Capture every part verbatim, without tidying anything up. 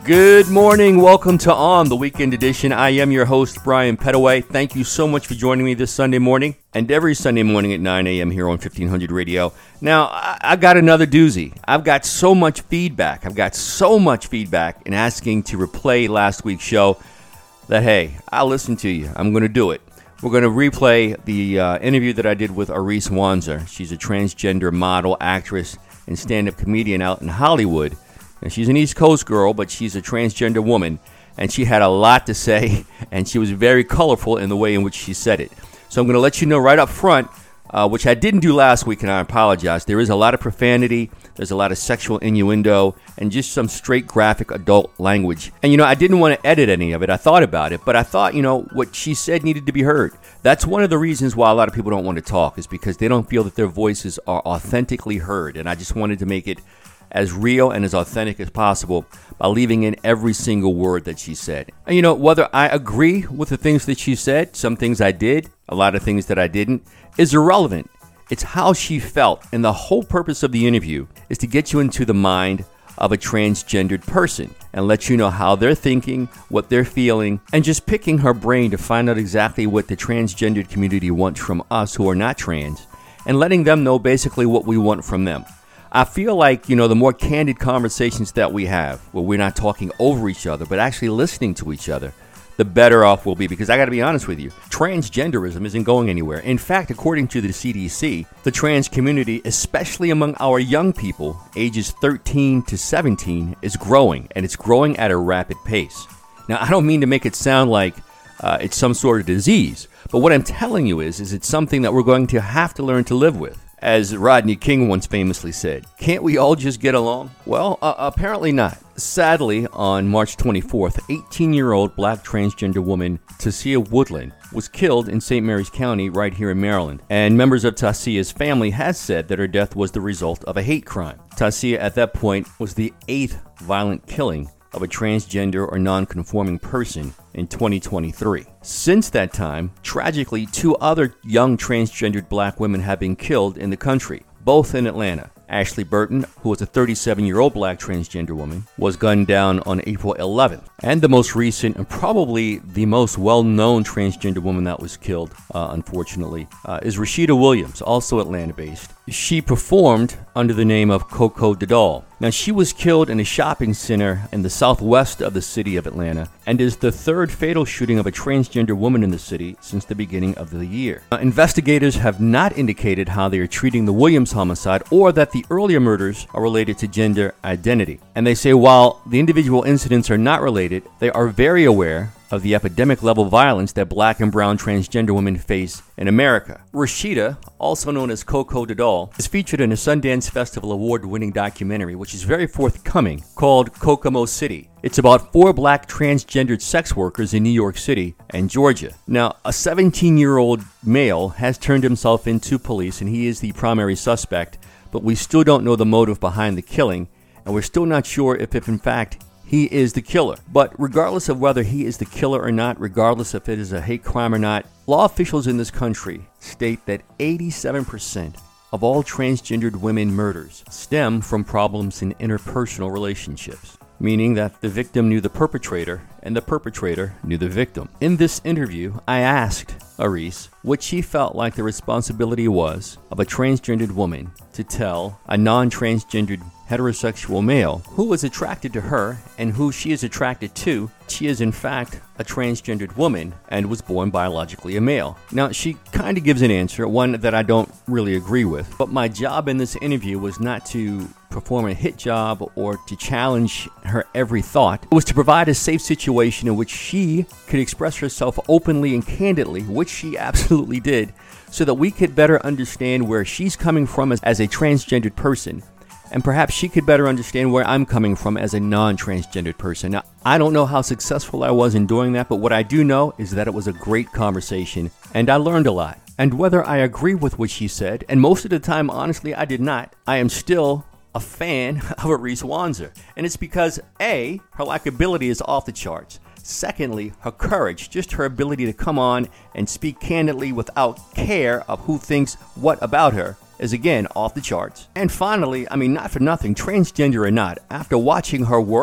Good morning. Welcome to On, the weekend edition. I am your host, Brian Pettaway. Thank you so much for joining me this Sunday morning and every Sunday morning at nine a.m. here on fifteen hundred Radio. Now, I, I got another doozy. I've got so much feedback. I've got so much feedback in asking to replay last week's show that, hey, I'll listen to you. I'm going to do it. We're going to replay the uh, interview that I did with Aris Wanzer. She's a transgender model, actress, and stand-up comedian out in Hollywood. And she's an East Coast girl, but she's a transgender woman, and she had a lot to say, and she was very colorful in the way in which she said it. So I'm going to let you know right up front, uh, which I didn't do last week, and I apologize. There is a lot of profanity, there's a lot of sexual innuendo, and just some straight graphic adult language. And, you know, I didn't want to edit any of it. I thought about it, but I thought, you know, what she said needed to be heard. That's one of the reasons why a lot of people don't want to talk, is because they don't feel that their voices are authentically heard, and I just wanted to make it as real and as authentic as possible by leaving in every single word that she said. And you know, whether I agree with the things that she said, some things I did, a lot of things that I didn't, is irrelevant. It's how she felt, and the whole purpose of the interview is to get you into the mind of a transgendered person and let you know how they're thinking, what they're feeling, and just picking her brain to find out exactly what the transgendered community wants from us who are not trans, and letting them know basically what we want from them. I feel like, you know, the more candid conversations that we have, where we're not talking over each other, but actually listening to each other, the better off we'll be. Because I got to be honest with you, transgenderism isn't going anywhere. In fact, according to the C D C, the trans community, especially among our young people, ages thirteen to seventeen, is growing, and it's growing at a rapid pace. Now, I don't mean to make it sound like uh, it's some sort of disease, but what I'm telling you is, is it's something that we're going to have to learn to live with. As Rodney King once famously said, can't we all just get along? Well, uh, apparently not. Sadly, on March twenty-fourth, eighteen-year-old black transgender woman Tasia Woodland was killed in Saint Mary's County right here in Maryland. And members of Tasia's family has said that her death was the result of a hate crime. Tasia at that point was the eighth violent killing of a transgender or non-conforming person in twenty twenty-three. Since that time, tragically, two other young transgendered black women have been killed in the country, both in Atlanta. Ashley Burton, who was a thirty-seven-year-old black transgender woman, was gunned down on April eleventh. And the most recent, and probably the most well-known transgender woman that was killed, uh, unfortunately, uh, is Rashida Williams, also Atlanta-based. She performed under the name of Coco Dedal. Now, she was killed in a shopping center in the southwest of the city of Atlanta, and is the third fatal shooting of a transgender woman in the city since the beginning of the year. Now, investigators have not indicated how they are treating the Williams homicide, or that the earlier murders are related to gender identity. And they say while the individual incidents are not related, they are very aware of the epidemic-level violence that black and brown transgender women face in America. Rashida, also known as Coco Dedal, is featured in a Sundance Festival award-winning documentary, which is very forthcoming, called Kokomo City. It's about four black transgendered sex workers in New York City and Georgia. Now, a seventeen-year-old male has turned himself into police, and he is the primary suspect, but we still don't know the motive behind the killing, and we're still not sure if, if in fact, he is the killer. But regardless of whether he is the killer or not, regardless if it is a hate crime or not, law officials in this country state that eighty-seven percent of all transgendered women murders stem from problems in interpersonal relationships, meaning that the victim knew the perpetrator and the perpetrator knew the victim. In this interview, I asked Aris what she felt like the responsibility was of a transgendered woman to tell a non-transgendered heterosexual male who was attracted to her and who she is attracted to. She is in fact a transgendered woman and was born biologically a male. Now, she kind of gives an answer, one that I don't really agree with, but my job in this interview was not to perform a hit job or to challenge her every thought. It was to provide a safe situation in which she could express herself openly and candidly, which she absolutely did, so that we could better understand where she's coming from as, as a transgendered person. And perhaps she could better understand where I'm coming from as a non-transgendered person. Now, I don't know how successful I was in doing that, but what I do know is that it was a great conversation, and I learned a lot. And whether I agree with what she said, and most of the time, honestly, I did not, I am still a fan of Aris Wanzer. And it's because, A, her likability is off the charts. Secondly, her courage, just her ability to come on and speak candidly without care of who thinks what about her, is again off the charts. And finally, I mean, not for nothing, transgender or not, after watching her work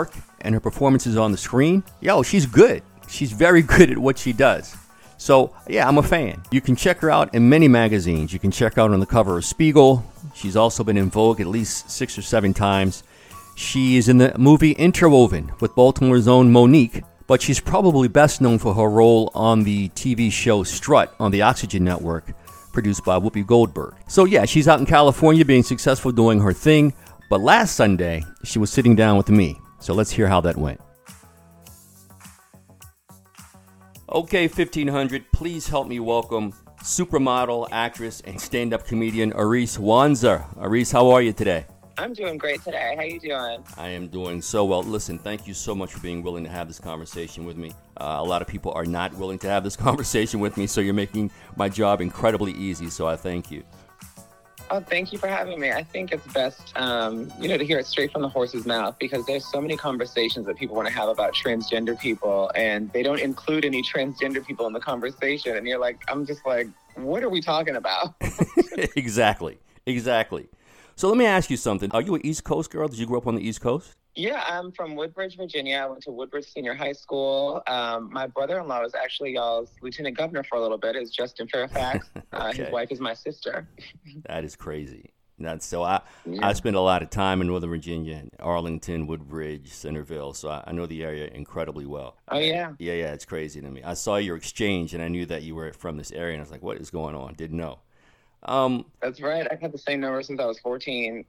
and her performances on the screen, yo, she's good. She's very good at what she does. So, yeah, I'm a fan. You can check her out in many magazines. You can check her out on the cover of Spiegel. She's also been in Vogue at least six or seven times. She is in the movie Interwoven with Baltimore's own Monique, but she's probably best known for her role on the T V show Strut on the Oxygen Network, produced by Whoopi Goldberg. So, yeah, she's out in California being successful doing her thing, but last Sunday, she was sitting down with me. So let's hear how that went. Okay, fifteen hundred, please help me welcome supermodel, actress, and stand-up comedian Areese Wanzer. Areese, how are you today? I'm doing great today. How you doing? I am doing so well. Listen, thank you so much for being willing to have this conversation with me. Uh, a lot of people are not willing to have this conversation with me, so you're making my job incredibly easy, so I thank you. Oh, thank you for having me. I think it's best, um, you know, to hear it straight from the horse's mouth, because there's so many conversations that people want to have about transgender people, and they don't include any transgender people in the conversation. And you're like, I'm just like, what are we talking about? Exactly. Exactly. So let me ask you something. Are you an East Coast girl? Did you grow up on the East Coast? Yeah, I'm from Woodbridge, Virginia. I went to Woodbridge Senior High School. Um, my brother-in-law was actually y'all's lieutenant governor for a little bit. Is Justin Fairfax. Okay. uh, his wife is my sister. That is crazy. That's so I Yeah. I spent a lot of time in Northern Virginia, Arlington, Woodbridge, Centerville, so I, I know the area incredibly well. Oh, yeah. Yeah, yeah, it's crazy to me. I saw your exchange, and I knew that you were from this area, and I was like, what is going on? Didn't know. Um, That's right. I've had the same number since I was fourteen.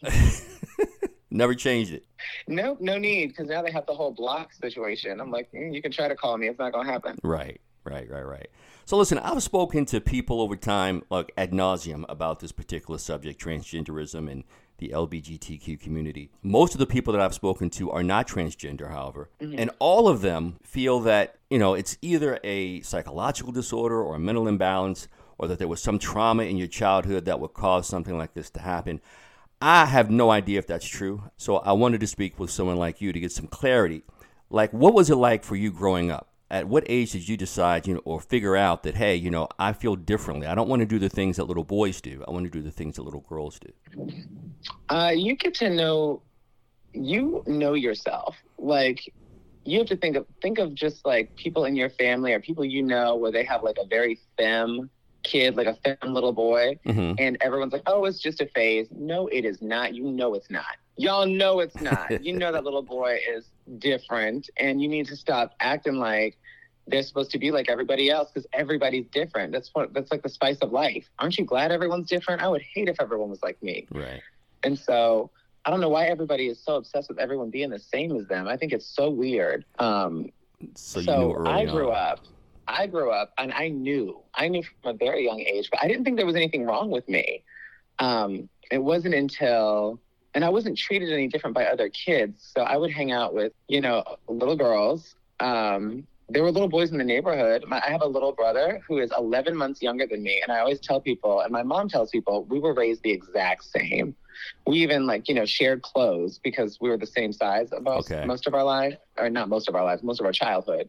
Never changed it. No, no need, because now they have the whole block situation. I'm like, mm, you can try to call me. It's not going to happen. Right, right, right, right. So listen, I've spoken to people over time, like ad nauseum, about this particular subject, transgenderism and the L G B T Q community. Most of the people that I've spoken to are not transgender, however, mm-hmm. and all of them feel that, you know, it's either a psychological disorder or a mental imbalance, or that there was some trauma in your childhood that would cause something like this to happen. I have no idea if that's true, so I wanted to speak with someone like you to get some clarity. Like, what was it like for you growing up? At what age did you decide, you know, or figure out that, hey, you know, I feel differently. I don't want to do the things that little boys do. I want to do the things that little girls do. Uh, you get to know, you know yourself. Like, you have to think of think of just like people in your family or people you know where they have like a very femme kid, like a femme little boy, mm-hmm. and everyone's like, oh, it's just a phase. No, it is not. You know it's not. Y'all know it's not. You know that little boy is different, and you need to stop acting like they're supposed to be like everybody else, because everybody's different. That's what that's like the spice of life. Aren't you glad everyone's different? I would hate if everyone was like me. Right. And so I don't know why everybody is so obsessed with everyone being the same as them. I think it's so weird. Um, so you so knew early I grew on. up. I grew up and I knew, I knew from a very young age, but I didn't think there was anything wrong with me. Um, it wasn't until, and I wasn't treated any different by other kids. So I would hang out with, you know, little girls. Um, there were little boys in the neighborhood. My, I have a little brother who is eleven months younger than me. And I always tell people, and my mom tells people, we were raised the exact same. We even like, you know, shared clothes because we were the same size most, okay. most of our lives, or not most of our lives, most of our childhood.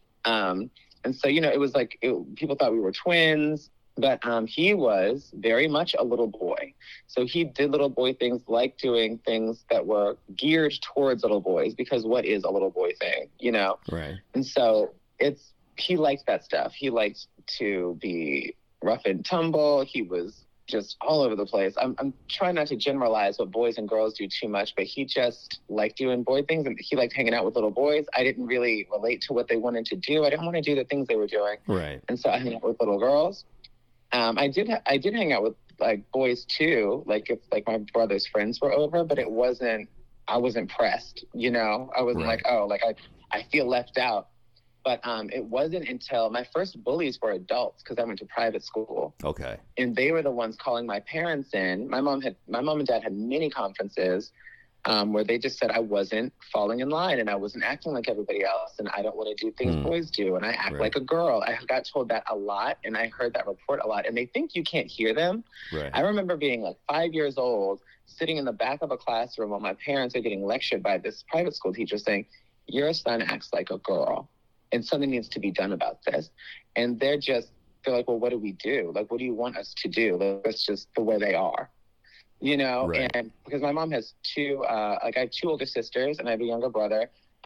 Um, And so, you know, it was like it, people thought we were twins, but um, he was very much a little boy. So he did little boy things, like doing things that were geared towards little boys, because what is a little boy thing, you know? Right. And so it's he liked that stuff. He liked to be rough and tumble. He was just all over the place. I'm, I'm trying not to generalize what boys and girls do too much, but he just liked doing boy things, and he liked hanging out with little boys. I didn't really relate to what they wanted to do. I didn't want to do the things they were doing. Right. And so I hung out with little girls. Um, I did, ha- I did hang out with like boys too, like if like my brother's friends were over, but it wasn't, I wasn't pressed, you know, I wasn't right. like, oh, like I, I feel left out. But um, it wasn't until my first bullies were adults, because I went to private school. Okay. And they were the ones calling my parents in. My mom had, my mom and dad had many conferences um, where they just said I wasn't falling in line and I wasn't acting like everybody else, and I don't want to do things mm. boys do, and I act right. like a girl. I got told that a lot, and I heard that report a lot. And they think you can't hear them. Right. I remember being like five years old, sitting in the back of a classroom while my parents are getting lectured by this private school teacher saying, "Your son acts like a girl, and something needs to be done about this." And they're just, they're like, well, what do we do? Like, what do you want us to do? Like, that's just the way they are, you know? Right. And because my mom has two, uh, like I have two older sisters and I have a younger brother.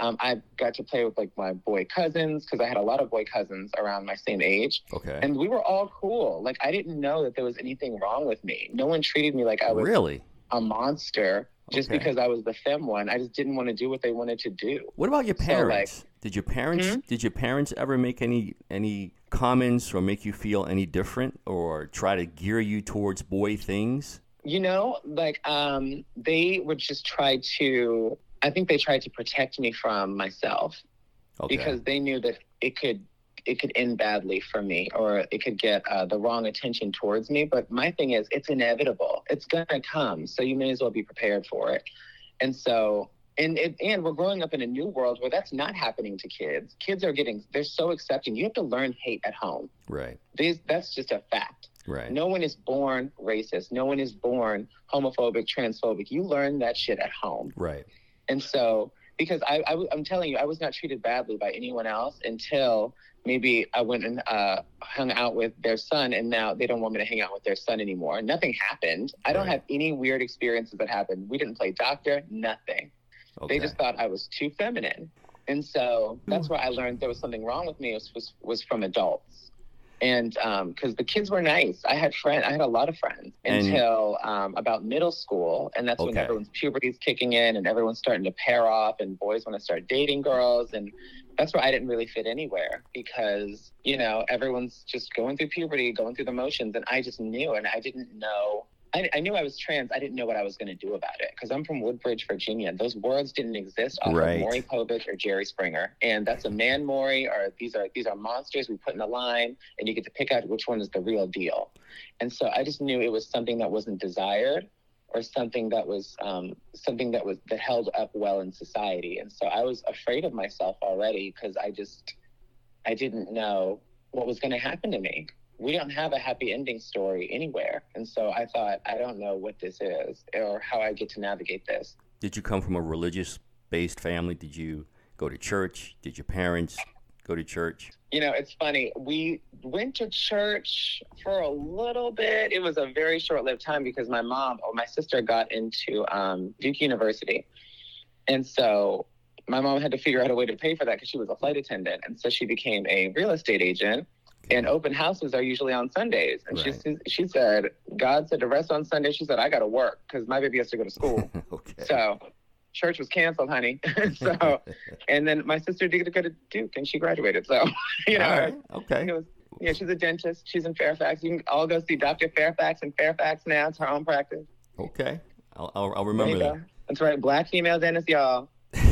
Um, I got to play with like my boy cousins because I had a lot of boy cousins around my same age. Okay. And we were all cool. Like, I didn't know that there was anything wrong with me. No one treated me like I was really a monster just okay. because I was the femme one. I just didn't want to do what they wanted to do. What about your parents? So, like, did your parents hmm? did your parents ever make any any comments or make you feel any different or try to gear you towards boy things? You know, like um, they would just try to, I think they tried to protect me from myself Okay. because they knew that it could it could end badly for me, or it could get uh, the wrong attention towards me. But my thing is, it's inevitable. It's going to come. So you may as well be prepared for it. And so, and, it, and we're growing up in a new world where that's not happening to kids. Kids are getting, they're so accepting. You have to learn hate at home. Right. These, that's just a fact. Right. No one is born racist. No one is born homophobic, transphobic. You learn that shit at home. Right. And so, because I, I, I'm telling you, I was not treated badly by anyone else until maybe I went and uh, hung out with their son, and now they don't want me to hang out with their son anymore. Nothing happened. I don't Right. have any weird experiences that happened. We didn't play doctor, nothing. Okay. They just thought I was too feminine. And so that's where I learned there was something wrong with me was, was, was from adults. And because um, the kids were nice. I had friends. I had a lot of friends And- until um, about middle school. And that's when Okay. everyone's puberty is kicking in and everyone's starting to pair off and boys want to start dating girls. And that's where I didn't really fit anywhere because, you know, everyone's just going through puberty, going through the motions. And I just knew, and I didn't know. I, I knew I was trans. I didn't know what I was going to do about it because I'm from Woodbridge, Virginia. Those words didn't exist off Right. of Maury Povich or Jerry Springer. And that's a man Maury, or these are these are monsters we put in a line, and you get to pick out which one is the real deal. And so I just knew it was something that wasn't desired or something that was um, something that was that held up well in society. And so I was afraid of myself already because I just I didn't know what was going to happen to me. We don't have a happy ending story anywhere. And so I thought, I don't know what this is or how I get to navigate this. Did you come from a religious-based family? Did you go to church? Did your parents go to church? You know, it's funny. We went to church for a little bit. It was a very short-lived time because my mom or my sister got into um, Duke University. And so my mom had to figure out a way to pay for that because she was a flight attendant. And so she became a real estate agent. And open houses are usually on Sundays. And Right. she she said, God said to rest on Sunday. She said, I got to work because my baby has to go to school. Okay. So church was canceled, honey. So, and then my sister did go to Duke and she graduated. So, you know, All right. Okay. it was, yeah, she's a dentist. She's in Fairfax. You can all go see Doctor Fairfax in Fairfax now. It's her own practice. Okay. I'll, I'll, I'll There remember you that. go. That's right. Black female dentist, y'all.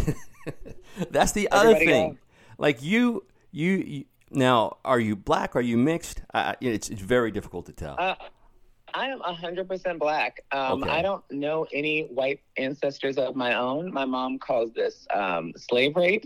That's the other Everybody thing. go. Like you, you, you, now, are you black? Are you mixed? Uh, it's it's very difficult to tell. Uh, I am one hundred percent black. Um, Okay. I don't know any white ancestors of my own. My mom calls this um, slave rape.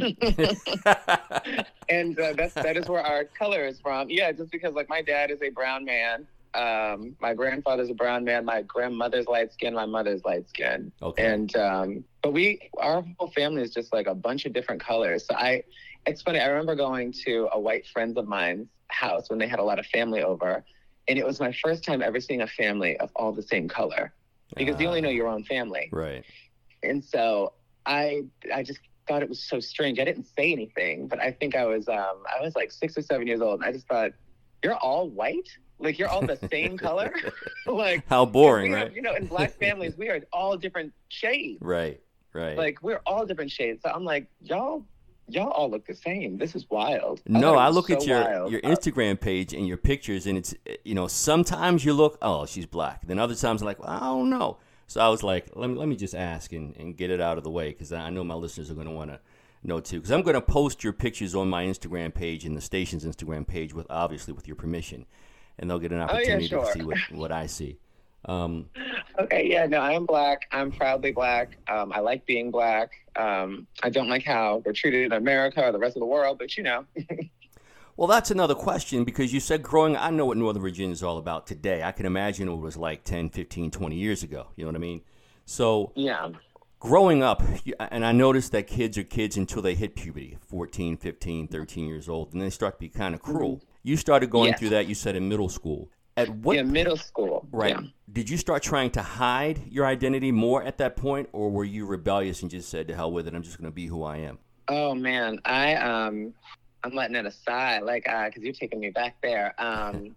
And uh, that's, that is where our color is from. Yeah, just because, like, my dad is a brown man. Um, my grandfather's a brown man. My grandmother's light skin. My mother's light skin. Okay. And, um, but we, our whole family is just like a bunch of different colors. So I, it's funny. I remember going to a white friend of mine's house when they had a lot of family over. And it was my first time ever seeing a family of all the same color because you only know your own family. Right. And so I, I just thought it was so strange. I didn't say anything, but I think I was, um, I was like six or seven years old. And I just thought, you're all white? Like, you're all the same color? Like, How boring, we are- right? You know, in black families, we are all different shades. Right. Right. Like, we're all different shades. So I'm like, y'all, y'all all look the same. This is wild. No, thought it I was look at so your wild. your Instagram page and your pictures, and it's, you know, sometimes you look, oh, she's black. Then other times I'm like, well, I don't know. So I was like, let me let me just ask and, and get it out of the way because I know my listeners are going to want to know too. Because I'm going to post your pictures on my Instagram page and the station's Instagram page with obviously with your permission, and they'll get an Oh, yeah, opportunity sure. to see what, what I see. Um, Okay, yeah, no, I am black. I'm proudly black. Um, I like being black. Um, I don't like how we're treated in America or the rest of the world, but you know. Well, that's another question because you said growing, I know what Northern Virginia is all about today. I can imagine what it was like ten, fifteen, twenty years ago. You know what I mean? So Yeah. growing up, you- and I noticed that kids are kids until they hit puberty, fourteen, fifteen, thirteen years old, and they start to be kind of cruel. You started going Yes. through that, you said, in middle school. At what Yeah, middle school. Right. Yeah. Did you start trying to hide your identity more at that point, or were you rebellious and just said, to hell with it, I'm just going to be who I am? Oh, man. I, um, I'm letting it aside, like, uh, because you're taking me back there. Um,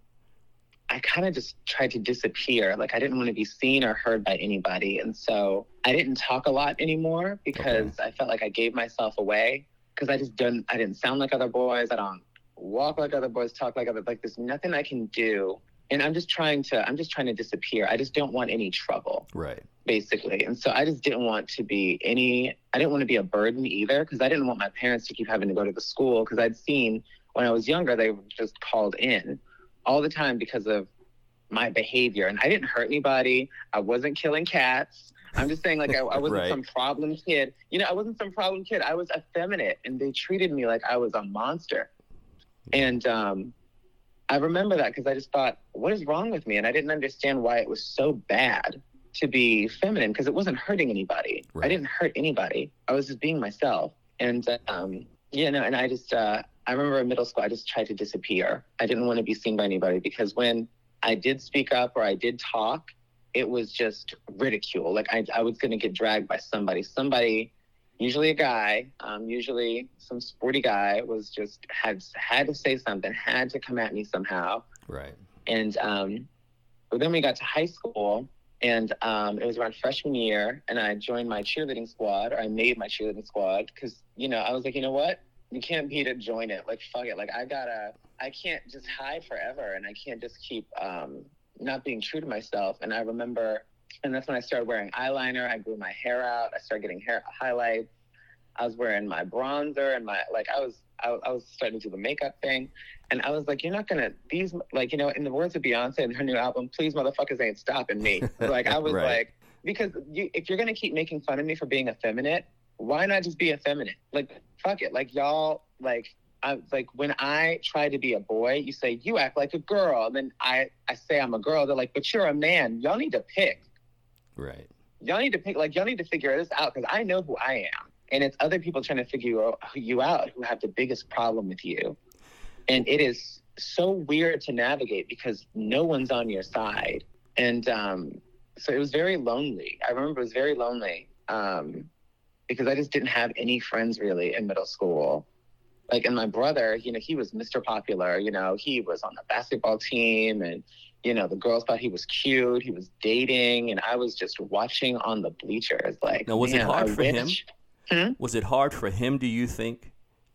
I kind of just tried to disappear. Like, I didn't want to be seen or heard by anybody. And so I didn't talk a lot anymore because okay. I felt like I gave myself away because I just didn't, I didn't sound like other boys. I don't walk like other boys, talk like other, like there's nothing I can do. And I'm just trying to, I'm just trying to disappear. I just don't want any trouble. Right. Basically. And so I just didn't want to be any, I didn't want to be a burden either because I didn't want my parents to keep having to go to the school because I'd seen when I was younger, they were just called in all the time because of my behavior. And I didn't hurt anybody. I wasn't killing cats. I'm just saying, like, I, I wasn't right. some problem kid. You know, I wasn't some problem kid. I was effeminate, and they treated me like I was a monster. And um, I remember that because I just thought, what is wrong with me? And I didn't understand why it was so bad to be feminine because it wasn't hurting anybody. Right. I didn't hurt anybody. I was just being myself. And, um, yeah, no, and I just, uh, I remember in middle school, I just tried to disappear. I didn't want to be seen by anybody because when I did speak up or I did talk, it was just ridicule. Like I, I was going to get dragged by somebody. Somebody, usually a guy, um, usually some sporty guy, was just had had to say something, had to come at me somehow. Right. And um, but then we got to high school, and um, it was around freshman year, and I joined my cheerleading squad, or I made my cheerleading squad, because you know I was like, you know what, you can't beat it, join it. Like fuck it. Like I gotta, I can't just hide forever, and I can't just keep. Um, not being true to myself. And I remember, and that's when I started wearing eyeliner. I grew my hair out. I started getting hair highlights. I was wearing my bronzer and my, like, I was, I, I was starting to do the makeup thing. And I was like, you're not going to, these, like, you know, in the words of Beyonce in her new album, please motherfuckers ain't stopping me. Like, I was right. like, because you, if you're going to keep making fun of me for being effeminate, why not just be effeminate? Like, fuck it. Like, y'all, like, I, like when I try to be a boy, you say, you act like a girl. And then I, I say I'm a girl. They're like, but you're a man. Y'all need to pick. Right. Y'all need to pick, like, y'all need to figure this out because I know who I am. And it's other people trying to figure you out who have the biggest problem with you. And it is so weird to navigate because no one's on your side. And um, so it was very lonely. I remember it was very lonely um, because I just didn't have any friends really in middle school. Like, and my brother, you know, he was Mister Popular, you know, he was on the basketball team and, you know, the girls thought he was cute. He was dating and I was just watching on the bleachers. Like, now, was it hard I for wish. him? Hmm? Was it hard for him, do you think,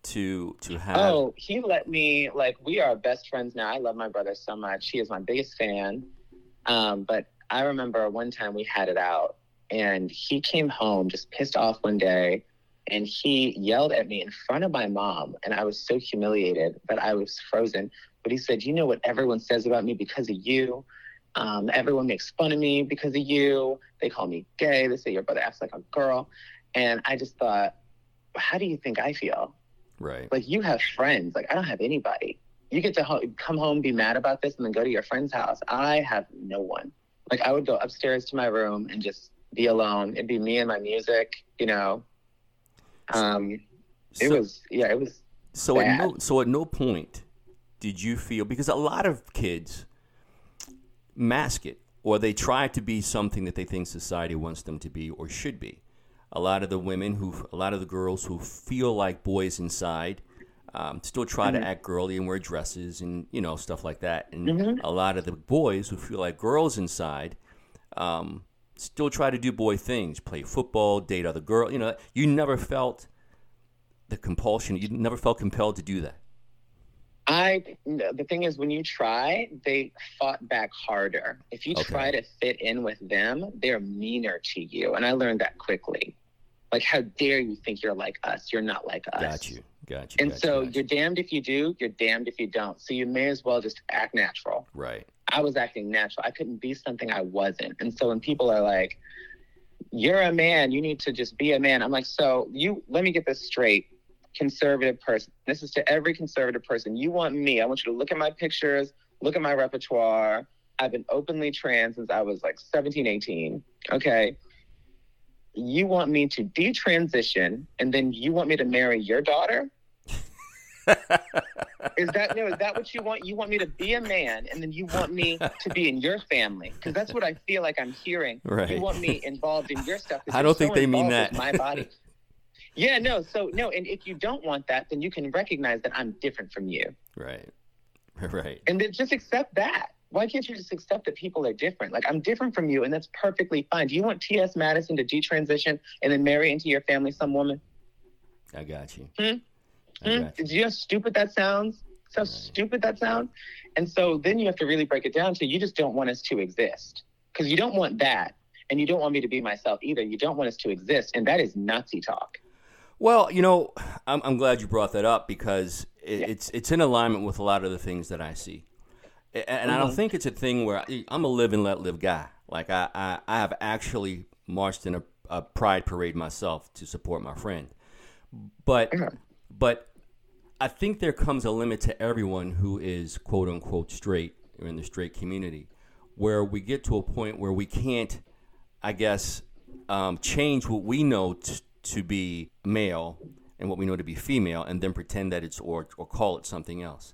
to to have? Oh, he let me, like, we are best friends now. I love my brother so much. He is my biggest fan. Um, but I remember one time we had it out and he came home just pissed off one day. And he yelled at me in front of my mom. And I was so humiliated that I was frozen. But he said, you know what everyone says about me because of you? Um, everyone makes fun of me because of you. They call me gay. They say your brother acts like a girl. And I just thought, how do you think I feel? Right. Like, you have friends. Like, I don't have anybody. You get to ho- come home, be mad about this, and then go to your friend's house. I have no one. Like, I would go upstairs to my room and just be alone. It'd be me and my music, you know. Um, it so, was, yeah, it was so bad. at no, so at no point did you feel, because a lot of kids mask it, or they try to be something that they think society wants them to be or should be. A lot of the women who, a lot of the girls who feel like boys inside, um, still try mm-hmm. to act girly and wear dresses and, you know, stuff like that. And mm-hmm. a lot of the boys who feel like girls inside, um, still try to do boy things, play football, date other girls. You know, you never felt the compulsion. You never felt compelled to do that. I, the thing is, when you try, they fought back harder. If you okay. try to fit in with them, they're meaner to you. And I learned that quickly. Like, how dare you think you're like us? You're not like us. Got you. Got you. And got so you, got you're you. damned if you do, you're damned if you don't. So you may as well just act natural. Right. I was acting natural. I couldn't be something I wasn't. And so when people are like, you're a man, you need to just be a man. I'm like, so you, let me get this straight. Conservative person. This is to every conservative person. You want me. I want you to look at my pictures, look at my repertoire. I've been openly trans since I was like seventeen, eighteen. Okay. You want me to detransition and then you want me to marry your daughter? Is that no? Is that what you want? You want me to be a man, and then you want me to be in your family? Because that's what I feel like I'm hearing. Right. You want me involved in your stuff. I don't think so they mean involved that. with my body. Yeah, no. So no, and if you don't want that, then you can recognize that I'm different from you. Right. Right. And then just accept that. Why can't you just accept that people are different? Like, I'm different from you, and that's perfectly fine. Do you want T S. Madison to detransition and then marry into your family some woman? I got you. Hmm? I Hmm? got you. Do you know how stupid that sounds? So right. stupid that sounds? And so then you have to really break it down to you just don't want us to exist. Because you don't want that, and you don't want me to be myself either. You don't want us to exist, and that is Nazi talk. Well, you know, I'm, I'm glad you brought that up because it, Yeah. it's it's in alignment with a lot of the things that I see. And mm-hmm. I don't think it's a thing where I, I'm a live and let live guy. Like, I, I, I have actually marched in a, a pride parade myself to support my friend. But Mm-hmm. but I think there comes a limit to everyone who is, quote, unquote, straight or in the straight community, where we get to a point where we can't, I guess, um, change what we know t- to be male and what we know to be female and then pretend that it's or, or call it something else.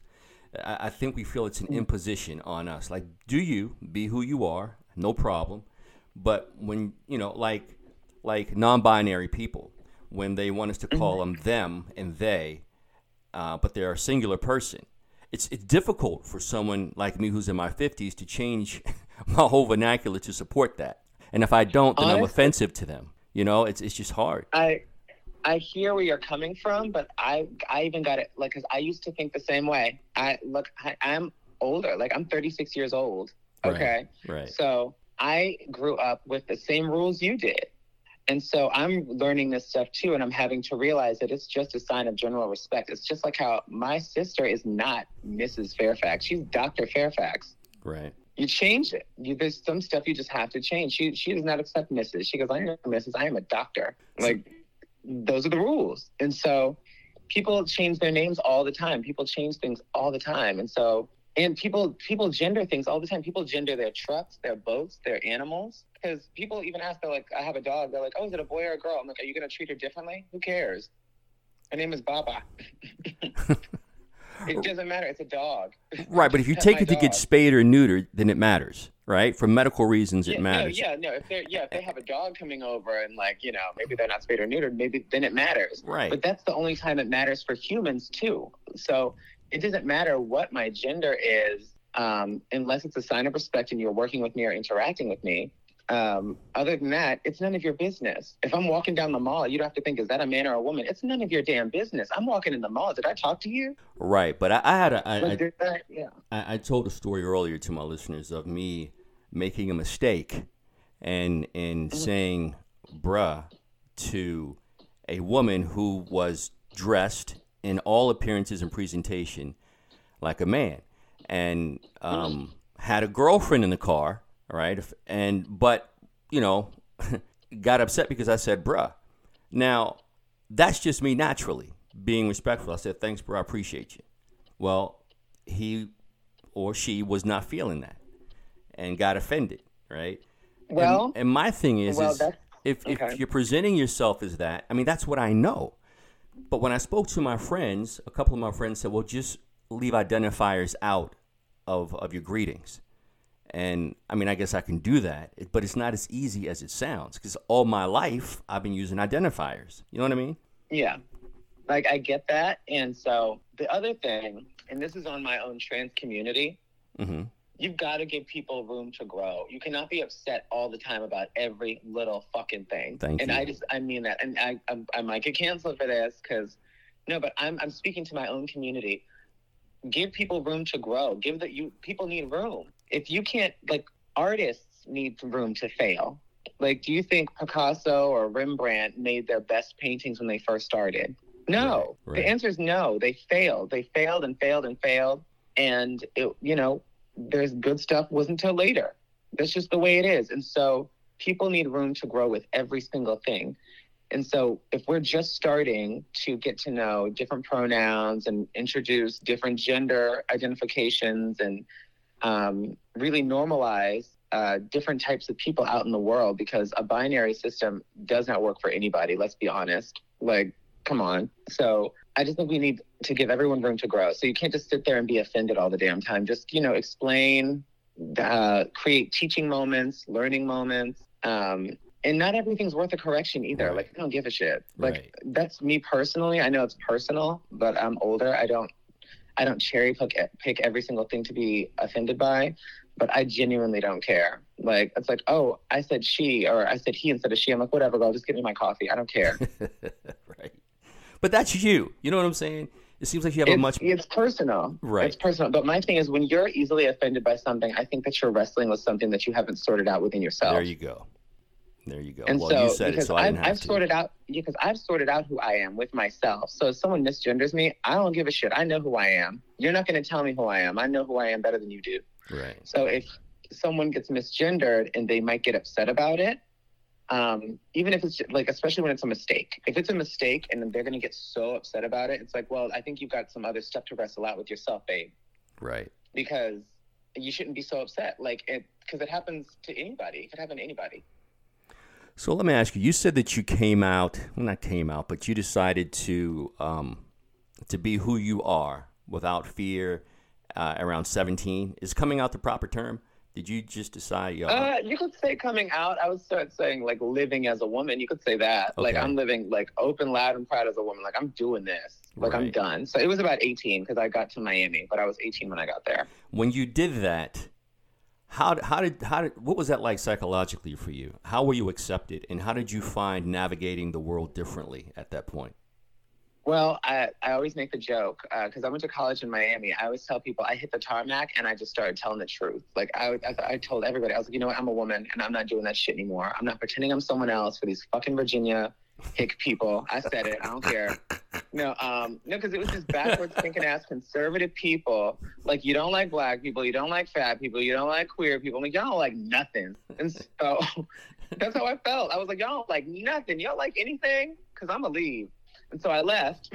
I think we feel it's an imposition on us. Like, do you be who you are? No problem. But when, you know, like like non-binary people, when they want us to call them them and they, uh, but they're a singular person, it's it's difficult for someone like me who's in my fifties to change my whole vernacular to support that. And if I don't, then Honestly, I'm offensive to them. You know, it's it's just hard. I I hear where you're coming from, but I I even got it, like, because I used to think the same way. I look, I, I'm older, like I'm thirty-six years old. Okay, right, right. So I grew up with the same rules you did, and so I'm learning this stuff too, and I'm having to realize that it's just a sign of general respect. It's just like how my sister is not Missus Fairfax; she's Doctor Fairfax. Right. You change it. You, there's some stuff you just have to change. She she does not accept Missus She goes, I'm not Missus I am a doctor. Like. Those are the rules. And so people change their names all the time. People change things all the time. And so, and people, people gender things all the time. People gender their trucks, their boats, their animals. Because people even ask, they're like, I have a dog. They're like, oh, is it a boy or a girl? I'm like, are you going to treat her differently? Who cares? Her name is Baba. It doesn't matter. It's a dog. Right. But if you take it to get spayed or neutered, then it matters. Right? For medical reasons, yeah, it matters. No, yeah, no. If they're yeah, if they have a dog coming over and like, you know, maybe they're not spayed or neutered, maybe then it matters. Right. But that's the only time it matters for humans too. So it doesn't matter what my gender is, um, unless it's a sign of respect and you're working with me or interacting with me. Um, other than that, it's none of your business. If I'm walking down the mall, you don't have to think, is that a man or a woman? It's none of your damn business. I'm walking in the mall. Did I talk to you? Right. But I, I had a, I, like, I, that, yeah. I, I told a story earlier to my listeners of me making a mistake and, and mm-hmm. saying, bruh, to a woman who was dressed in all appearances and presentation like a man and um, mm-hmm. had a girlfriend in the car. All right. And, but, you know, got upset because I said, bruh. Now, that's just me naturally being respectful. I said, thanks, bro. I appreciate you. Well, he or she was not feeling that and got offended. Right. Well, and, and my thing is, well, is if, okay. if you're presenting yourself as that, I mean, that's what I know. But when I spoke to my friends, a couple of my friends said, well, just leave identifiers out of, of your greetings. And, I mean, I guess I can do that, but it's not as easy as it sounds because all my life I've been using identifiers. You know what I mean? Yeah. Like, I get that. And so the other thing, and this is on my own trans community, mm-hmm. you've got to give people room to grow. You cannot be upset all the time about every little fucking thing. Thank and you. I just, I mean that. And I I, I might get canceled for this because, no, but I'm I'm speaking to my own community. Give people room to grow. Give that you people need room. If you can't, like, artists need room to fail. Like, do you think Picasso or Rembrandt made their best paintings when they first started? No. Right, right. The answer is no. They failed. They failed and failed and failed. And, it, you know, there's good stuff wasn't until later. That's just the way it is. And so people need room to grow with every single thing. And so if we're just starting to get to know different pronouns and introduce different gender identifications and um, really normalize uh, different types of people out in the world, because a binary system does not work for anybody, let's be honest. Like, come on. So I just think we need to give everyone room to grow. So you can't just sit there and be offended all the damn time. Just, you know, explain, uh, create teaching moments, learning moments. Um, and not everything's worth a correction either. Right. Like, I don't give a shit. Like, Right. that's me personally. I know it's personal, but I'm older. I don't, I don't cherry pick, pick every single thing to be offended by, but I genuinely don't care. Like, it's like, oh, I said she, or I said he instead of she. I'm like, whatever, girl, just give me my coffee. I don't care. Right. But that's you. You know what I'm saying? It seems like you have it's, a much... It's personal. Right. It's personal. But my thing is, when you're easily offended by something, I think that you're wrestling with something that you haven't sorted out within yourself. There you go. There you go. And well, so, you said because it, so I I've, didn't have I've to. sorted out, because I've sorted out who I am with myself. So if someone misgenders me, I don't give a shit. I know who I am. You're not going to tell me who I am. I know who I am better than you do. Right. So if someone gets misgendered and they might get upset about it, um, even if it's like, especially when it's a mistake. If it's a mistake and they're going to get so upset about it, it's like, well, I think you've got some other stuff to wrestle out with yourself, babe. Right. Because you shouldn't be so upset. Like, it, because it happens to anybody. It could happen to anybody. So let me ask you, you said that you came out, well, not came out, but you decided to um, to be who you are without fear uh, around seventeen. Is coming out the proper term? Did you just decide? Yo, uh, you could say coming out. I would start saying, like, living as a woman. You could say that. Okay. Like, I'm living, like, open, loud, and proud as a woman. Like, I'm doing this. Like, Right. I'm done. So it was about eighteen because I got to Miami, but I was eighteen when I got there. when you did that, how how did how did what was that like psychologically for you? How were you accepted, and how did you find navigating the world differently at that point? Well, I, I always make the joke, because uh, I went to college in Miami. I always tell people I hit the tarmac and I just started telling the truth. Like, I, I, I told everybody, I was like, you know what, I'm a woman and I'm not doing that shit anymore. I'm not pretending I'm someone else for these fucking Virginia hick people. I said it. I don't care. No, um, no, because it was just backwards thinking ass conservative people. Like, you don't like black people, you don't like fat people, you don't like queer people. I'm like, y'all don't like nothing. And so that's how I felt. I was like, y'all don't like nothing. Y'all like anything? Because I'm going to leave. And so I left.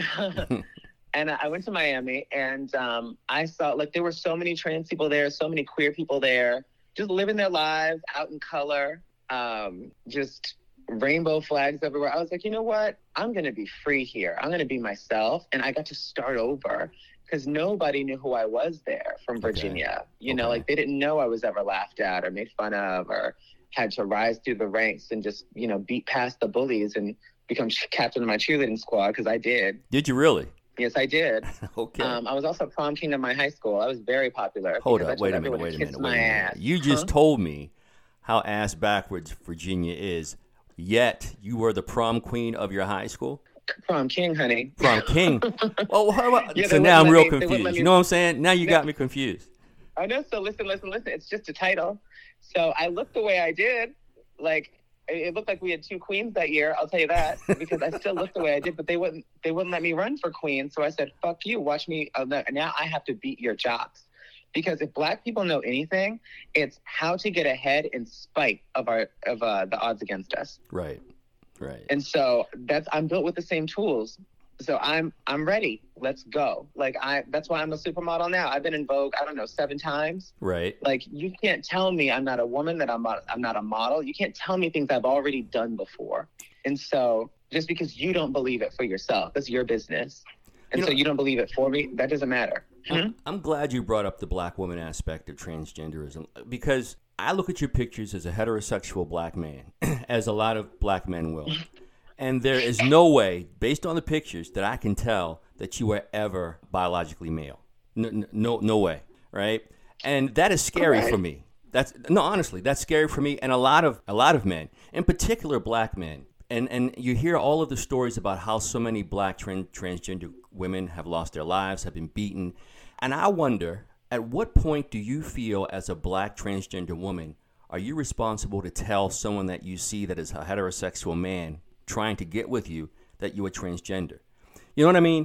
And I went to Miami, and um, I saw, like, there were so many trans people there, so many queer people there, just living their lives out in color, um, just rainbow flags everywhere. I was like, you know what? I'm going to be free here. I'm going to be myself. And I got to start over because nobody knew who I was there from Virginia. Okay. You know, okay. like, they didn't know I was ever laughed at or made fun of or had to rise through the ranks and just, you know, beat past the bullies and become captain of my cheerleading squad, because I did. Did you really? Yes, I did. Okay. Um, I was also prom king of my high school. I was very popular. Hold up. Wait a minute. Wait a minute. Wait a minute. You just huh? told me how ass backwards Virginia is, yet you were the prom queen of your high school? Prom king, honey. Prom king. Well, how about, yeah, so now I'm real me, confused. Me, you know what I'm saying? Now you no, got me confused. I know. So listen, listen, listen. It's just a title. So I looked the way I did. Like, it looked like we had two queens that year. I'll tell you that, because I still looked the way I did, but they wouldn't, they wouldn't let me run for queen. So I said, fuck you, watch me. Uh, now I have to beat your jocks, because if black people know anything, it's how to get ahead in spite of our, of uh, the odds against us. Right. Right. And so that's, I'm built with the same tools. So I'm, I'm ready. Let's go. Like, I, that's why I'm a supermodel now. I've been in Vogue, I don't know, seven times. Right. Like, you can't tell me I'm not a woman, that I'm not, I'm not a model. You can't tell me things I've already done before. And so just because you don't believe it for yourself, that's your business. And you know, so you don't believe it for me, that doesn't matter. I'm, I'm glad you brought up the black woman aspect of transgenderism, because I look at your pictures as a heterosexual black man, as a lot of black men will. And there is no way, based on the pictures, that I can tell that you were ever biologically male. No, no, no way, right? And that is scary right. for me. That's no, honestly, that's scary for me, and a lot of a lot of men, in particular, black men. And and you hear all of the stories about how so many black trans, transgender women have lost their lives, have been beaten, and I wonder, at what point do you feel, as a black transgender woman, are you responsible to tell someone that you see that is a heterosexual man trying to get with you that you are transgender? You know what I mean?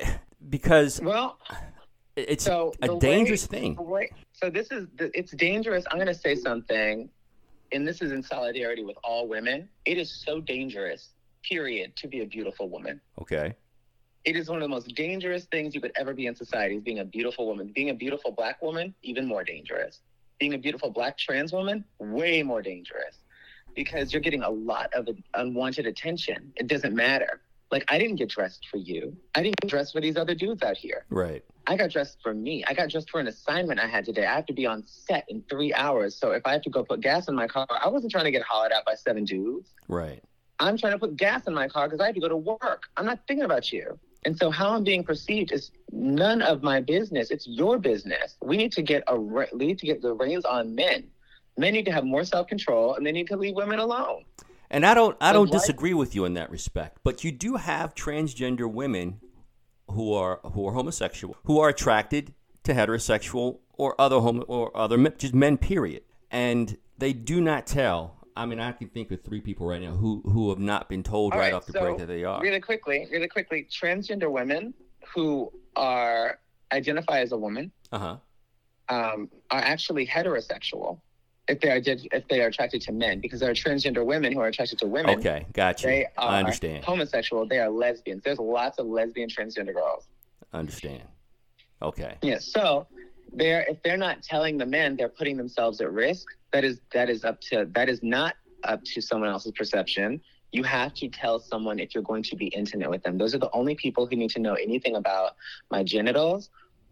Because well, it's so a dangerous way, thing. Way, so this is, it's dangerous. I'm going to say something, and this is in solidarity with all women. It is so dangerous, period, to be a beautiful woman. Okay. It is one of the most dangerous things you could ever be in society, is being a beautiful woman. Being a beautiful black woman, even more dangerous. Being a beautiful black trans woman, way more dangerous. Because you're getting a lot of unwanted attention. It doesn't matter. Like, I didn't get dressed for you. I didn't get dressed for these other dudes out here. Right. I got dressed for me. I got dressed for an assignment I had today. I have to be on set in three hours. So if I have to go put gas in my car, I wasn't trying to get hollered at by seven dudes. Right. I'm trying to put gas in my car because I have to go to work. I'm not thinking about you. And so how I'm being perceived is none of my business. It's your business. We need to get a we need to get the reins on men. Men need to have more self-control, and they need to leave women alone. And I don't I don't Like- disagree with you in that respect, but you do have transgender women who are who are homosexual, who are attracted to heterosexual or other homo, or other men, just men, period. And they do not tell. I mean, I can think of three people right now who, who have not been told All right right, off the so break that they are. Really quickly, really quickly, transgender women who are identify as a woman Uh-huh. um, are actually heterosexual if they are if they are attracted to men, because there are transgender women who are attracted to women. Okay, gotcha. They are I understand. homosexual. They are lesbians. There's lots of lesbian transgender girls. Understand. Okay. Yeah. So they're if they're not telling the men, they're putting themselves at risk. That is that is up to that is not up to someone else's perception. You have to tell someone if you're going to be intimate with them. Those are the only people who need to know anything about my genitals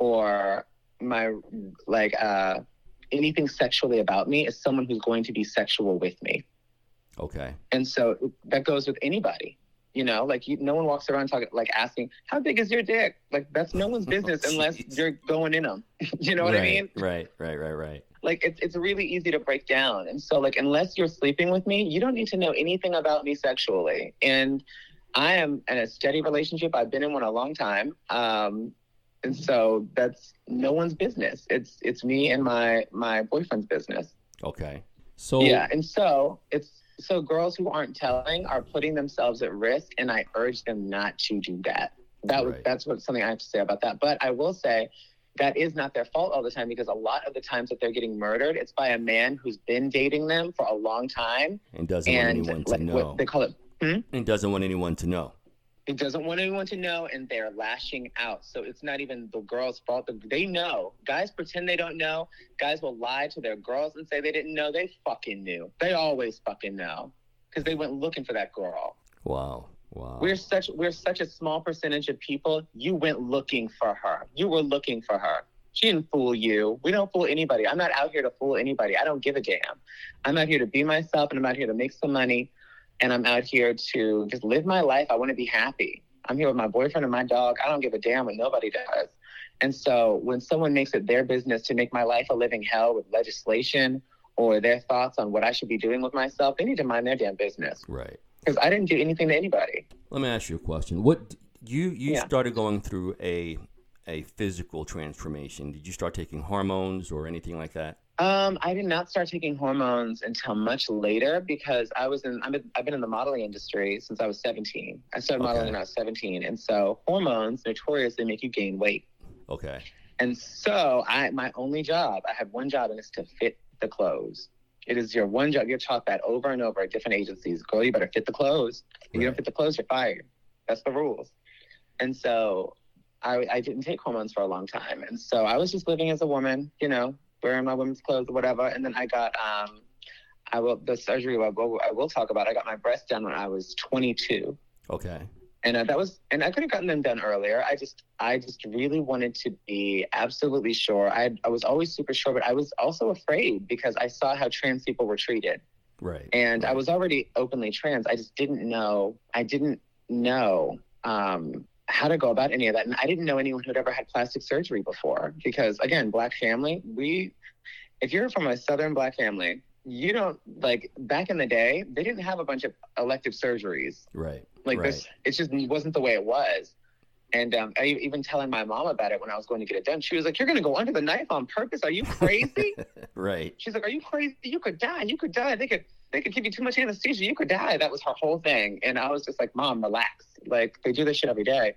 or my like uh, anything sexually about me is someone who's going to be sexual with me. Okay. And so that goes with anybody. You know, like you, no one walks around talking like asking, "How big is your dick?" Like that's no one's business Oh, unless geez. you're going in them. You know what right, I mean? Right, right, right, right. Like it's it's really easy to break down. And so like unless you're sleeping with me, you don't need to know anything about me sexually. And I am in a steady relationship. I've been in one a long time. Um, and so that's no one's business. It's it's me and my my boyfriend's business. Okay. So Yeah, and so it's so girls who aren't telling are putting themselves at risk, and I urge them not to do that. That was Right. that's what something I have to say about that. But I will say that is not their fault all the time, because a lot of the times that they're getting murdered, it's by a man who's been dating them for a long time, and doesn't and want anyone to like know. what they call it. Hmm? And doesn't want anyone to know. He doesn't want anyone to know, and they're lashing out. So it's not even the girl's fault. They know. Guys pretend they don't know. Guys will lie to their girls and say they didn't know. They fucking knew. They always fucking know, because they went looking for that girl. Wow. Wow. We're such we're such a small percentage of people. You went looking for her. You were looking for her. She didn't fool you. We don't fool anybody. I'm not out here to fool anybody. I don't give a damn. I'm out here to be myself, and I'm out here to make some money. And I'm out here to just live my life. I want to be happy. I'm here with my boyfriend and my dog. I don't give a damn what nobody does. And so when someone makes it their business to make my life a living hell with legislation or their thoughts on what I should be doing with myself, they need to mind their damn business. Right. Because I didn't do anything to anybody. Let me ask you a question. What you you Yeah. started going through a a physical transformation? Did you start taking hormones or anything like that? Um, I did not start taking hormones until much later, because I was in, I'm in, I've been in the modeling industry since I was seventeen. I started modeling Okay. when I was seventeen. And so hormones notoriously make you gain weight. Okay. And so I, my only job, I had one job, and it's to fit the clothes. It is your one job. You're taught that over and over at different agencies. Girl, you better fit the clothes. If you Right. don't fit the clothes, you're fired. That's the rules. And so I, I didn't take hormones for a long time. And so I was just living as a woman, you know, wearing my women's clothes or whatever. And then I got, um, I will, the surgery I will, I will talk about, I got my breast done when I was twenty-two. Okay. And uh, that was, and I could have gotten them done earlier. I just, I just really wanted to be absolutely sure. I, I was always super sure, but I was also afraid because I saw how trans people were treated. Right. And right. I was already openly trans. I just didn't know, I didn't know um, how to go about any of that. And I didn't know anyone who'd ever had plastic surgery before, because again, Black family, we, if you're from a Southern Black family, you don't, like, back in the day, they didn't have a bunch of elective surgeries. Right. Like right. this, it just wasn't the way it was. And um, I even telling my mom about it when I was going to get it done, she was like, "You're going to go under the knife on purpose? Are you crazy?" Right. She's like, "Are you crazy? You could die. You could die. They could, they could give you too much anesthesia. You could die." That was her whole thing. And I was just like, "Mom, relax. Like, they do this shit every day."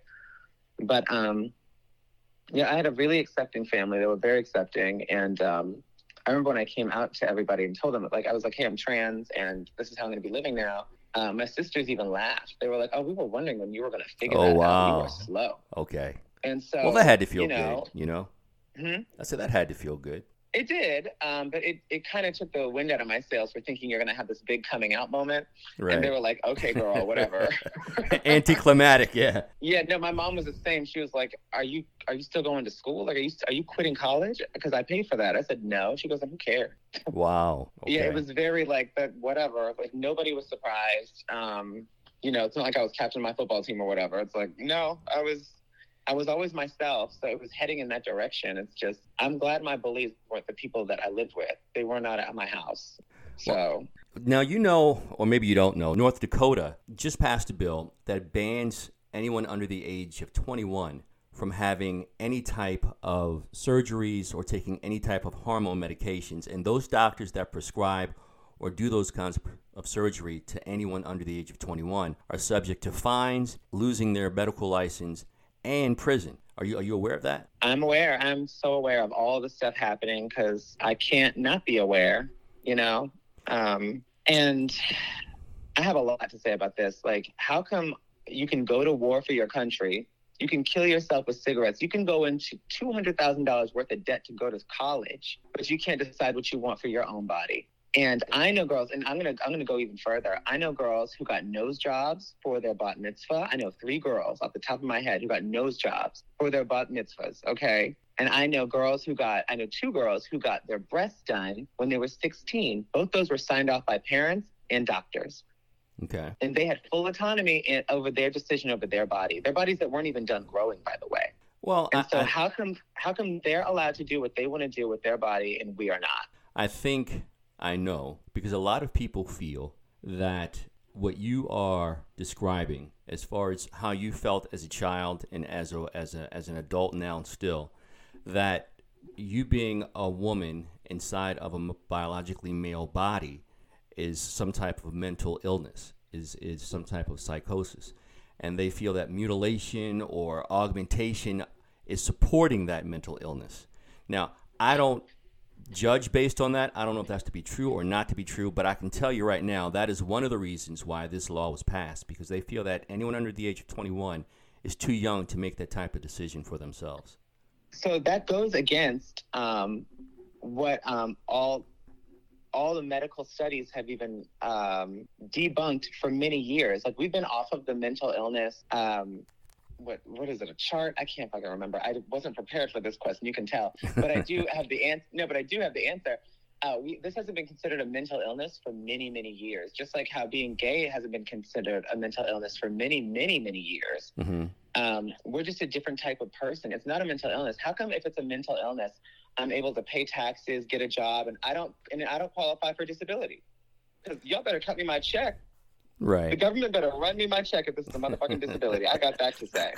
But um, yeah, I had a really accepting family. They were very accepting. And um, I remember when I came out to everybody and told them, like, I was like, "Hey, I'm trans, and this is how I'm going to be living now." Uh, my sisters even laughed. They were like, "Oh, we were wondering when you were going to figure Oh, that wow. out. You were slow." Okay. And so, Well, that had to feel you know, good, you know? hmm? I said that had to feel good. It did, um, but it, it kind of took the wind out of my sails for thinking you're going to have this big coming out moment. Right. And they were like, okay, girl, whatever. Anticlimactic, yeah. Yeah, no, my mom was the same. She was like, are you are you still going to school? Like, are you are you quitting college? Because I paid for that. I said, no. She goes, who cares? Wow. Okay. Yeah, it was very like that, whatever. Like, nobody was surprised. Um, you know, it's not like I was captain of my football team or whatever. It's like, no, I was... I was always myself, so it was heading in that direction. It's just, I'm glad my bullies weren't the people that I lived with. They were not at my house. So well, now you know, or maybe you don't know, North Dakota just passed a bill that bans anyone under the age of twenty-one from having any type of surgeries or taking any type of hormone medications. And those doctors that prescribe or do those kinds of surgery to anyone under the age of twenty-one are subject to fines, losing their medical license, and prison. Are you are you aware of that? I'm aware. I'm so aware of all the stuff happening because I can't not be aware, you know? Um, and I have a lot to say about this. Like, how come you can go to war for your country, you can kill yourself with cigarettes, you can go into two hundred thousand dollars worth of debt to go to college, but you can't decide what you want for your own body? And I know girls, and I'm gonna I'm gonna go even further. I know girls who got nose jobs for their bat mitzvah. I know three girls off the top of my head who got nose jobs for their bat mitzvahs. Okay, and I know girls who got I know two girls who got their breasts done when they were sixteen. Both those were signed off by parents and doctors. Okay, and they had full autonomy in, over their decision over their body. Their bodies that weren't even done growing, by the way. Well, and I, so I, how come how come they're allowed to do what they want to do with their body and we are not? I think. I know, because a lot of people feel that what you are describing as far as how you felt as a child and as a, as a, as an adult now still, that you being a woman inside of a biologically male body is some type of mental illness, is, is some type of psychosis. And they feel that mutilation or augmentation is supporting that mental illness. Now, I don't judge based on that. I don't know if that's to be true or not to be true, but I can tell you right now that is one of the reasons why this law was passed, because they feel that anyone under the age of twenty-one is too young to make that type of decision for themselves. So that goes against um, what um, all all the medical studies have even um, debunked for many years. Like, we've been off of the mental illness um, What what is it? A chart? I can't fucking remember. I wasn't prepared for this question. You can tell, but I do have the answer. No, but I do have the answer. Uh, we, this hasn't been considered a mental illness for many, many years. Just like how being gay hasn't been considered a mental illness for many, many, many years. Mm-hmm. Um, we're just a different type of person. It's not a mental illness. How come if it's a mental illness, I'm able to pay taxes, get a job, and I don't and I don't qualify for disability? Because y'all better cut me my check. Right. The government better run me my check if this is a motherfucking disability. I got that to say.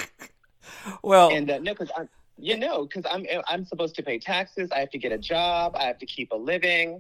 Well, and uh, no, because I'm, you know, because I'm I'm supposed to pay taxes. I have to get a job. I have to keep a living,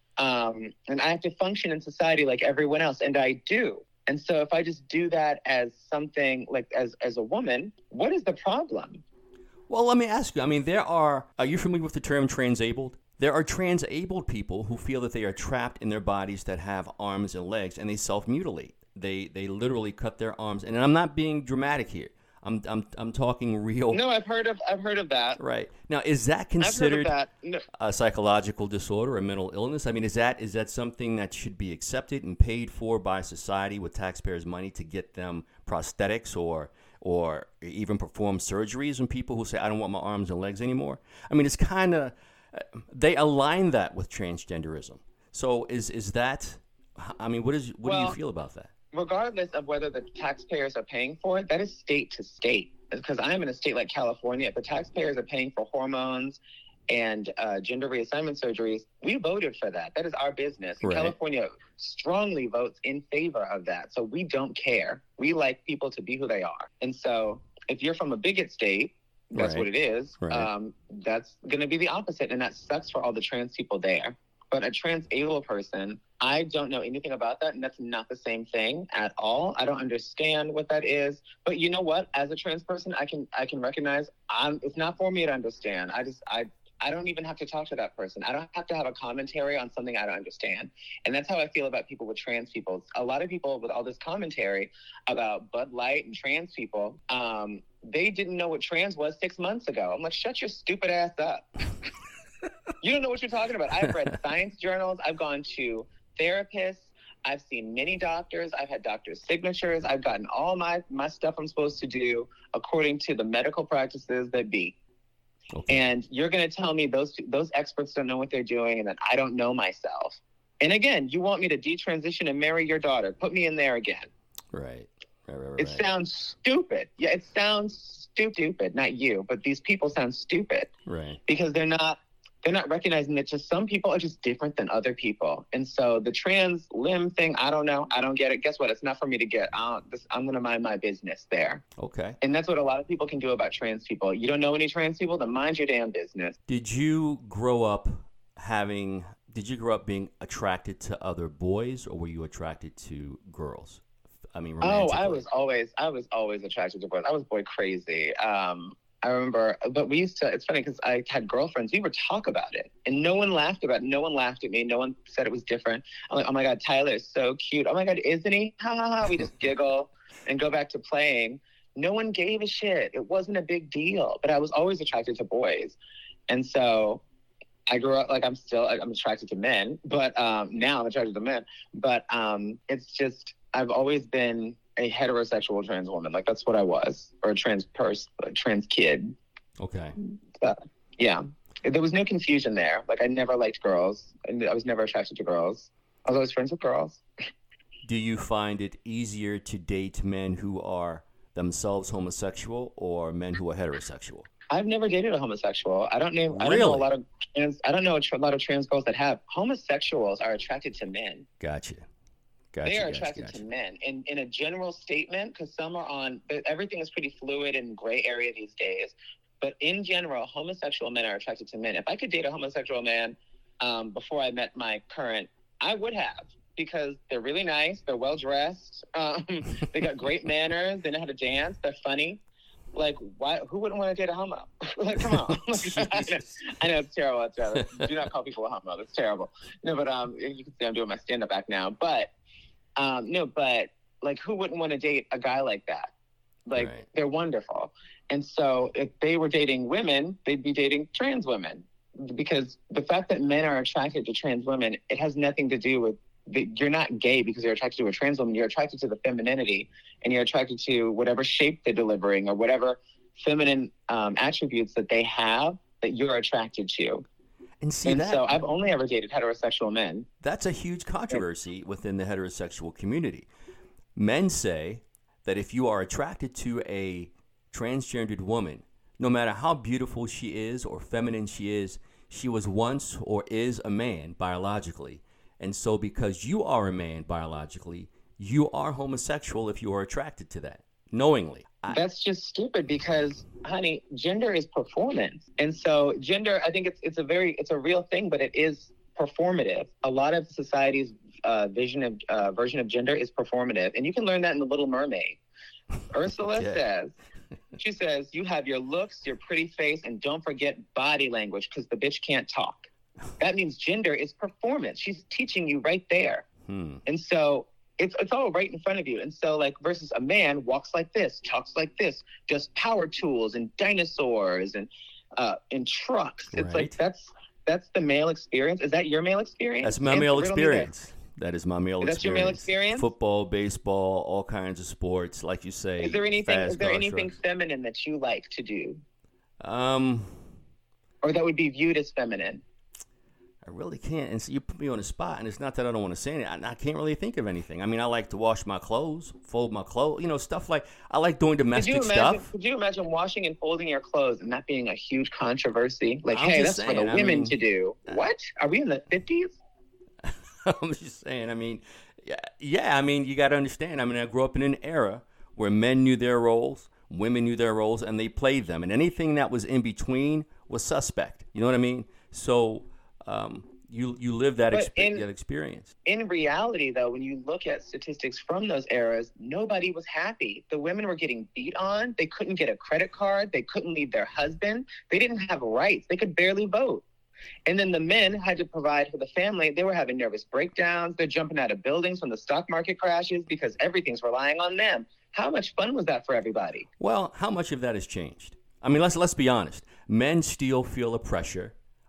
um, and I have to function in society like everyone else, and I do. And so, if I just do that as something like as as a woman, what is the problem? Well, let me ask you. I mean, there are. Are you familiar with the term transabled? There are transabled people who feel that they are trapped in their bodies that have arms and legs, and they self-mutilate. They they literally cut their arms. And I'm not being dramatic here. I'm I'm I'm talking real. No, I've heard of I've heard of that. Right. Now, is that considered that. No. a psychological disorder, a mental illness? I mean, is that is that something that should be accepted and paid for by society with taxpayers' money to get them prosthetics or or even perform surgeries on people who say, I don't want my arms and legs anymore? I mean, it's kind of... They align that with transgenderism. So is is that, I mean, what is what well, do you feel about that? Regardless of whether the taxpayers are paying for it, that is state to state. Because I am in a state like California, if the taxpayers are paying for hormones and uh, gender reassignment surgeries, we voted for that. That is our business. And right. California strongly votes in favor of that. So we don't care. We like people to be who they are. And so if you're from a bigot state, that's right. what it is. Right. Um, that's going to be the opposite. And that sucks for all the trans people there. But a trans-able person, I don't know anything about that. And that's not the same thing at all. I don't understand what that is. But you know what? As a trans person, I can I can recognize I'm, it's not for me to understand. I just, I, I don't even have to talk to that person. I don't have to have a commentary on something I don't understand. And that's how I feel about people with trans people. A lot of people with all this commentary about Bud Light and trans people, um, they didn't know what trans was six months ago. I'm like, shut your stupid ass up. You don't know what you're talking about. I've read science journals. I've gone to therapists. I've seen many doctors. I've had doctors' signatures. I've gotten all my, my stuff I'm supposed to do according to the medical practices that be. Okay. And you're going to tell me those those experts don't know what they're doing and that I don't know myself. And again, you want me to detransition and marry your daughter. Put me in there again. Right. Right, right, right. It sounds stupid. Yeah, it sounds stupid. Not you, but these people sound stupid. Right. Because they're not they're not recognizing that just some people are just different than other people. And so the trans limb thing, I don't know. I don't get it. Guess what? It's not for me to get. Uh, this, I'm going to mind my business there. Okay. And that's what a lot of people can do about trans people. You don't know any trans people? Then mind your damn business. Did you grow up having, did you grow up being attracted to other boys, or were you attracted to girls? I mean, oh, I was always, I was always attracted to boys. I was boy crazy. Um, I remember, but we used to, it's funny because I had girlfriends, we would talk about it and no one laughed about it. No one laughed at me. No one said it was different. I'm like, oh my God, Tyler is so cute. Oh my God, isn't he? Ha ha ha. We just giggle and go back to playing. No one gave a shit. It wasn't a big deal, but I was always attracted to boys. And so I grew up, like I'm still, I'm attracted to men, but um, now I'm attracted to men, but um, it's just, I've always been a heterosexual trans woman. Like that's what I was, or a trans person, a trans kid. Okay. Uh, yeah. There was no confusion there. Like I never liked girls, and I was never attracted to girls. I was always friends with girls. Do you find it easier to date men who are themselves homosexual or men who are heterosexual? I've never dated a homosexual. I don't know. Really? I don't know a lot of trans. I don't know a, tr- a lot of trans girls that have. Homosexuals are attracted to men. Gotcha. Gotcha, they are gotcha, attracted gotcha. to men. In in a general statement, because some are on, everything is pretty fluid and gray area these days. But in general, homosexual men are attracted to men. If I could date a homosexual man um, before I met my current, I would have, because they're really nice, they're well dressed, um, they got great manners, they know how to dance, they're funny. Like, why? Who wouldn't want to date a homo? Like, come on. I, know, I know it's terrible. It's terrible. Do not call people a homo. That's terrible. No, but um, you can see I'm doing my stand-up act now. But Um, no, but like, who wouldn't want to date a guy like that? Like, right. They're wonderful. And so if they were dating women, they'd be dating trans women, because the fact that men are attracted to trans women, it has nothing to do with, the, you're not gay because you're attracted to a trans woman. You're attracted to the femininity, and you're attracted to whatever shape they're delivering or whatever feminine um, attributes that they have that you're attracted to. And see and that, so I've only ever dated heterosexual men. That's a huge controversy within the heterosexual community. Men say that if you are attracted to a transgendered woman, no matter how beautiful she is or feminine she is, she was once or is a man biologically. And so because you are a man biologically, you are homosexual if you are attracted to that, knowingly. That's just stupid because, honey, gender is performance. And so gender, I think it's it's a very, it's a real thing, but it is performative. A lot of society's uh, vision of uh, version of gender is performative. And you can learn that in The Little Mermaid. Ursula okay. says, she says, you have your looks, your pretty face, and don't forget body language because the bitch can't talk. That means gender is performance. She's teaching you right there. Hmm. And so It's it's all right in front of you. And so, like, versus a man walks like this, talks like this, does power tools and dinosaurs and uh, and trucks. It's right. like, that's that's the male experience. Is that your male experience? That's my Answer, male riddle me experience. That is my male That's experience. your male experience? Football, baseball, all kinds of sports, like you say. Is there anything fast is there car anything trucks. feminine that you like to do? Um, Or that would be viewed as feminine? I really can't. And so you put me on the spot, and it's not that I don't want to say it. I, I can't really think of anything. I mean, I like to wash my clothes, fold my clothes, you know, stuff like, I like doing domestic could you imagine, stuff. Could you imagine washing and folding your clothes and that being a huge controversy? Like, I'm hey, just that's saying, for the I women mean, to do. What? Are we in the fifties? I'm just saying, I mean, yeah, yeah, I mean, you got to understand. I mean, I grew up in an era where men knew their roles, women knew their roles, and they played them. And anything that was in between was suspect. You know what I mean? So, um, You you live that, exp- in, that experience. In reality, though, when you look at statistics from those eras, nobody was happy. The women were getting beat on. They couldn't get a credit card. They couldn't leave their husband. They didn't have rights. They could barely vote. And then the men had to provide for the family. They were having nervous breakdowns. They're jumping out of buildings when the stock market crashes because everything's relying on them. How much fun was that for everybody? Well, how much of that has changed? I mean, let's let's be honest. Men still feel a pressure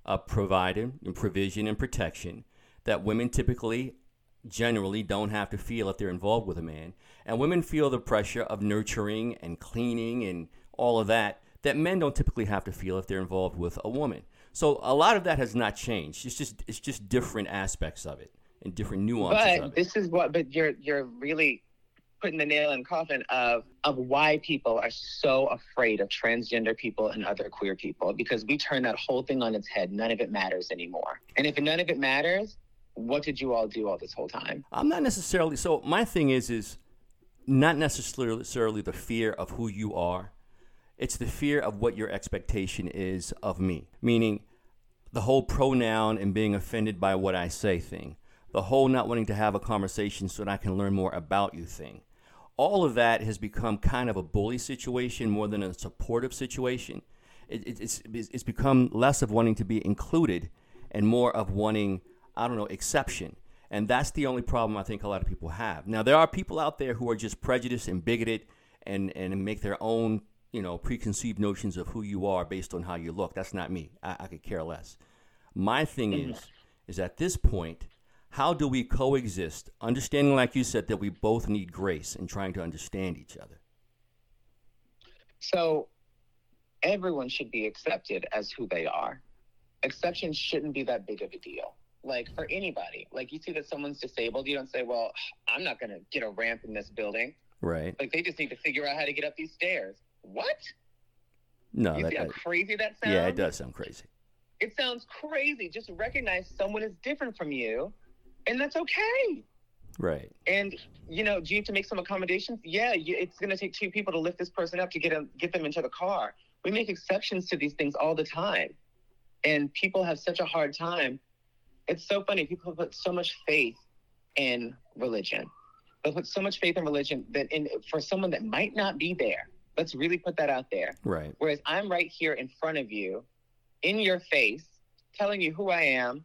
uh, providing and provision and protection that women typically, generally, don't have to feel if they're involved with a man. And women feel the pressure of nurturing and cleaning and all of that that men don't typically have to feel if they're involved with a woman. So a lot of that has not changed. It's just it's just different aspects of it and different nuances but of it. This is what, but you're you're really putting the nail in the coffin of of why people are so afraid of transgender people and other queer people, because we turn that whole thing on its head. None of it matters anymore. And if none of it matters, what did you all do all this whole time? I'm not necessarily. So my thing is is not necessarily the fear of who you are. It's the fear of what your expectation is of me. Meaning the whole pronoun and being offended by what I say thing. The whole not wanting to have a conversation so that I can learn more about you thing. All of that has become kind of a bully situation more than a supportive situation. It, it, it's, it's become less of wanting to be included and more of wanting, I don't know, exception. And that's the only problem I think a lot of people have. Now, there are people out there who are just prejudiced and bigoted and, and make their own, you know, preconceived notions of who you are based on how you look. That's not me. I, I could care less. My thing mm-hmm. is, is at this point, how do we coexist, understanding, like you said, that we both need grace and trying to understand each other? So everyone should be accepted as who they are. Exceptions shouldn't be that big of a deal. Like for anybody, like you see that someone's disabled, you don't say, well, I'm not going to get a ramp in this building. Right. Like they just need to figure out how to get up these stairs. What? No. You that, see how that, crazy that sounds? Yeah, it does sound crazy. It sounds crazy. Just recognize someone is different from you, and that's okay. Right. And, you know, do you have to make some accommodations? Yeah, you, it's going to take two people to lift this person up to get them, get them into the car. We make exceptions to these things all the time. And people have such a hard time. It's so funny. People put so much faith in religion. They put so much faith in religion that in for someone that might not be there. Let's really put that out there. Right. Whereas I'm right here in front of you, in your face, telling you who I am,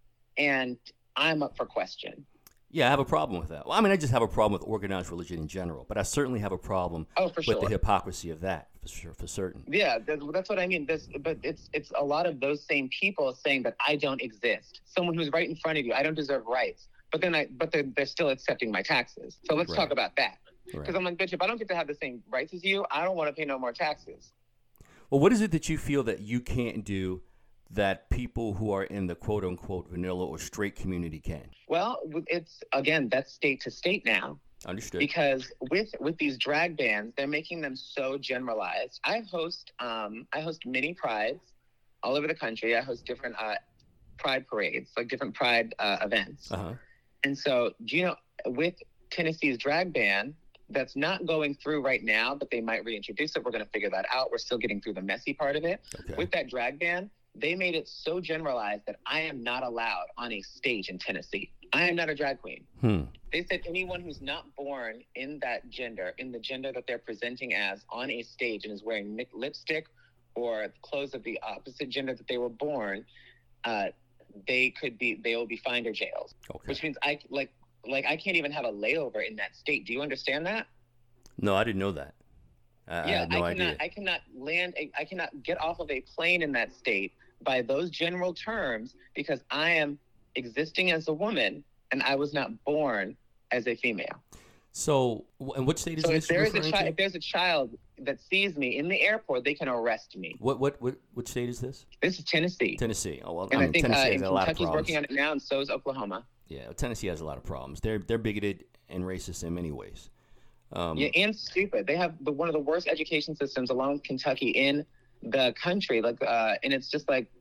and I'm up for question. Yeah, I have a problem with that. Well, I mean, I just have a problem with organized religion in general, but I certainly have a problem oh, for with sure. the hypocrisy of that, for sure, for certain. Yeah, that's, that's what I mean. This, but it's it's a lot of those same people saying that I don't exist. Someone who's right in front of you, I don't deserve rights. But then I, but they're, they're still accepting my taxes. So let's right. talk about that. Because right. I'm like, bitch, if I don't get to have the same rights as you, I don't want to pay no more taxes. Well, what is it that you feel that you can't do that people who are in the quote-unquote vanilla or straight community can? Well, it's, again, that's state to state now. Understood. Because with with these drag bands, they're making them so generalized. I host um, I host mini prides all over the country. I host different uh, pride parades, like different pride uh, events. Uh-huh. And so, do you know, with Tennessee's drag ban, that's not going through right now, but they might reintroduce it. We're going to figure that out. We're still getting through the messy part of it. Okay. With that drag ban, they made it so generalized that I am not allowed on a stage in Tennessee. I am not a drag queen. Hmm. They said anyone who's not born in that gender, in the gender that they're presenting as on a stage and is wearing lipstick or clothes of the opposite gender that they were born, uh, they could be, they will be fined or jailed. Okay. Which means I like, like I can't even have a layover in that state. Do you understand that? No, I didn't know that. I, yeah, I had no I cannot, idea. I cannot land, a, I cannot get off of a plane in that state by those general terms because I am existing as a woman and I was not born as a female. So, and which state is so this? if there is a chi- chi- if there's a child that sees me in the airport, they can arrest me. What what what which state is this? This is Tennessee. Tennessee. Oh well, and I, I, mean, think Tennessee uh, has and a lot of Kentucky's problems. working on it now, and so is Oklahoma. Yeah, Tennessee has a lot of problems. They're they're bigoted and racist in many ways. Um, yeah, and stupid. They have the, one of the worst education systems along with Kentucky in the country. Like, uh, and it's just like,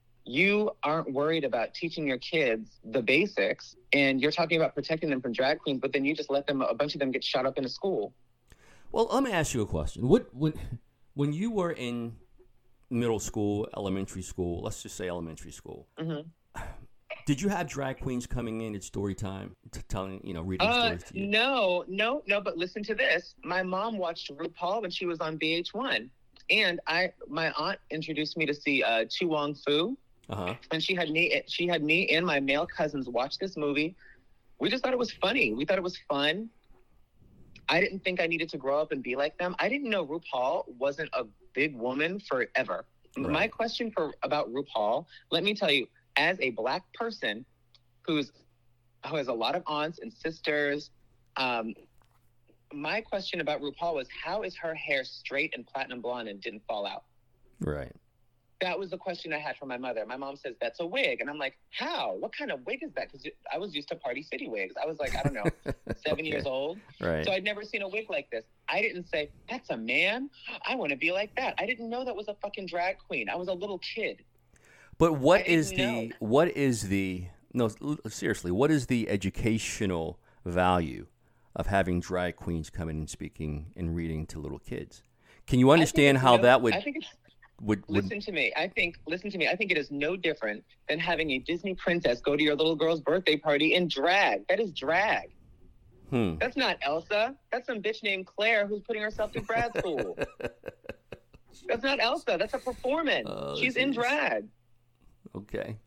you aren't worried about teaching your kids the basics, and you're talking about protecting them from drag queens, but then you just let them, a bunch of them get shot up in a school. Well, let me ask you a question. What when when you were in middle school, elementary school, let's just say elementary school, mm-hmm. did you have drag queens coming in at story time, t- telling, you know, reading uh, stories to you? No, no, no. But listen to this. My mom watched RuPaul when she was on V H one, and I, my aunt introduced me to see uh, Tu Wong Fu. Uh-huh. And she had me, she had me and my male cousins watch this movie. We just thought it was funny. We thought it was fun. I didn't think I needed to grow up and be like them. I didn't know RuPaul wasn't a big woman forever. Right. My question for about RuPaul, let me tell you, as a Black person who's who has a lot of aunts and sisters, um, my question about RuPaul was, how is her hair straight and platinum blonde and didn't fall out? Right. That was the question I had from my mother. My mom says, that's a wig. And I'm like, how? What kind of wig is that? Because I was used to Party City wigs. I was like, I don't know, seven Okay. years old. Right. So I'd never seen a wig like this. I didn't say, that's a man. I want to be like that. I didn't know that was a fucking drag queen. I was a little kid. But what I is didn't the know. what is the no l- seriously, what is the educational value of having drag queens coming and speaking and reading to little kids? Can you I think understand it's how no- that would I think it's would, would Listen to me. I think, listen to me. I think it is no different than having a Disney princess go to your little girl's birthday party in drag. That is drag. hmm. That's not Elsa. That's some bitch named Claire who's putting herself through grad school. That's not Elsa. That's a performance. Oh, She's in geez. drag. Okay.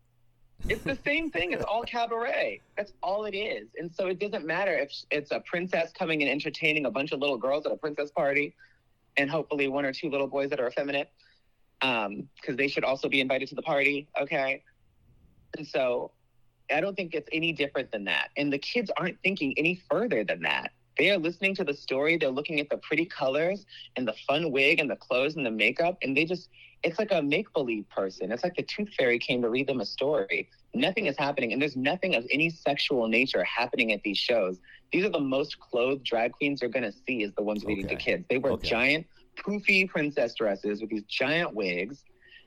It's the same thing. It's all cabaret. That's all it is. And so it doesn't matter if it's a princess coming and entertaining a bunch of little girls at a princess party and hopefully one or two little boys that are effeminate, um, because they should also be invited to the party, okay? And so I don't think it's any different than that. And the kids aren't thinking any further than that. They are listening to the story. They're looking at the pretty colors and the fun wig and the clothes and the makeup. And they just, it's like a make-believe person. It's like the tooth fairy came to read them a story. Nothing is happening. And there's nothing of any sexual nature happening at these shows. These are the most clothed drag queens you're going to see is the ones reading Okay. to kids. They wear Okay. giant, poofy princess dresses with these giant wigs.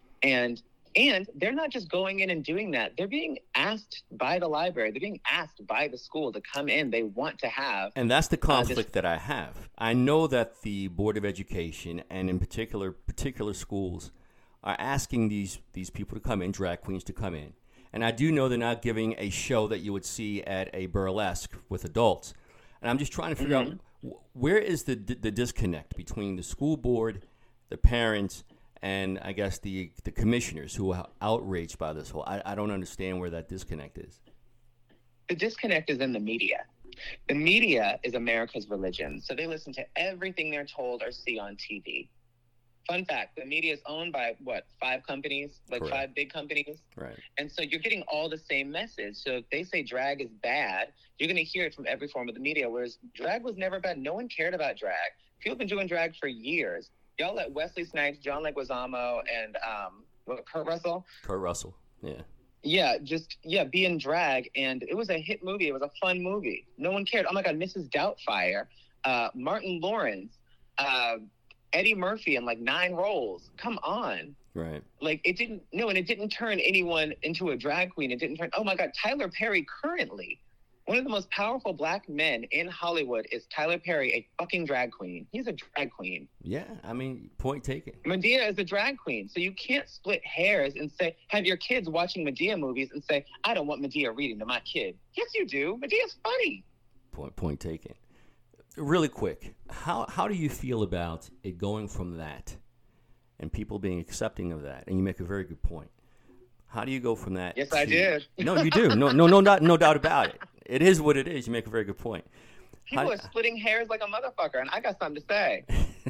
And And they're not just going in and doing that. They're being asked by the library. They're being asked by the school to come in. They want to have. And that's the Uh, conflict this- that I have. I know that the Board of Education and in particular particular schools are asking these these people to come in, drag queens to come in. And I do know they're not giving a show that you would see at a burlesque with adults. And I'm just trying to figure Mm-hmm. out wh- where is the the disconnect between the school board, the parents, and I guess the the commissioners who are outraged by this whole. I, I don't understand where that disconnect is. The disconnect is in the media. The media is America's religion. So they listen to everything they're told or see on T V. Fun fact, the media is owned by, what, five companies? Like Correct. five big companies? Right. And so you're getting all the same message. So if they say drag is bad, you're going to hear it from every form of the media, whereas drag was never bad. No one cared about drag. People have been doing drag for years. Y'all let Wesley Snipes, John Leguizamo, and um, what, Kurt Russell? Kurt Russell. Yeah. Yeah, just, yeah, be in drag. And it was a hit movie. It was a fun movie. No one cared. Oh, my God, Missus Doubtfire, uh, Martin Lawrence, uh, Eddie Murphy in like nine roles. Come on. Right. Like, it didn't, no, and it didn't turn anyone into a drag queen. It didn't turn, oh, my God, Tyler Perry currently. One of the most powerful black men in Hollywood is Tyler Perry, a fucking drag queen. He's a drag queen. Yeah, I mean, point taken. Medea is a drag queen. So you can't split hairs and say, have your kids watching Medea movies and say, I don't want Medea reading to my kid. Yes, you do. Medea's funny. Point point taken. Really quick, how how do you feel about it going from that and people being accepting of that? And you make a very good point. How do you go from that? Yes, I did. No, you do. No, no, no, not, no doubt about it. It is what it is. You make a very good point. People How- are splitting hairs like a motherfucker, and I got something to say.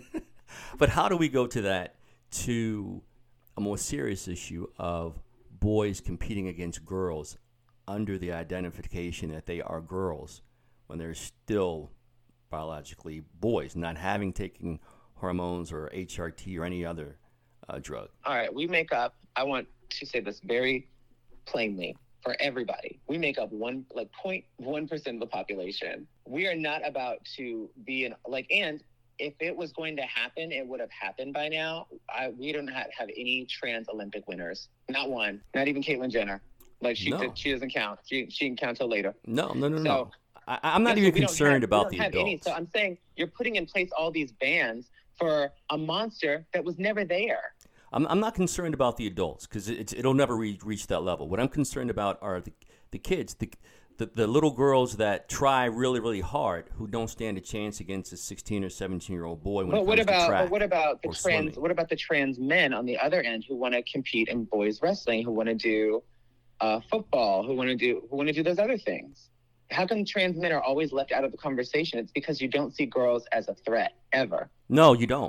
But how do we go to that to a more serious issue of boys competing against girls under the identification that they are girls when they're still biologically boys, not having taken hormones or H R T or any other uh, drug? All right, we make up, I want to say this very plainly for everybody. We make up one, like zero point one percent of the population. We are not about to be in, like, and if it was going to happen, it would have happened by now. I, we don't have, have any trans Olympic winners. Not one. Not even Caitlyn Jenner. Like, she No. she doesn't count. She, she can count till later. No, no, no, So- no. I, I'm not Yeah, so even we don't concerned have- we about don't the have any. adults. So I'm saying you're putting in place all these bans for a monster that was never there. I'm, I'm not concerned about the adults because it's, it'll never re- reach that level. What I'm concerned about are the, the kids, the, the the little girls that try really, really hard who don't stand a chance against a sixteen or seventeen year old boy when But it what comes to about track but what about the or trans swimming. what about the trans men on the other end who want to compete in boys wrestling, who want to do uh, football, who want to do who want to do those other things? How come trans men are always left out of the conversation? It's because you don't see girls as a threat ever. No, you don't.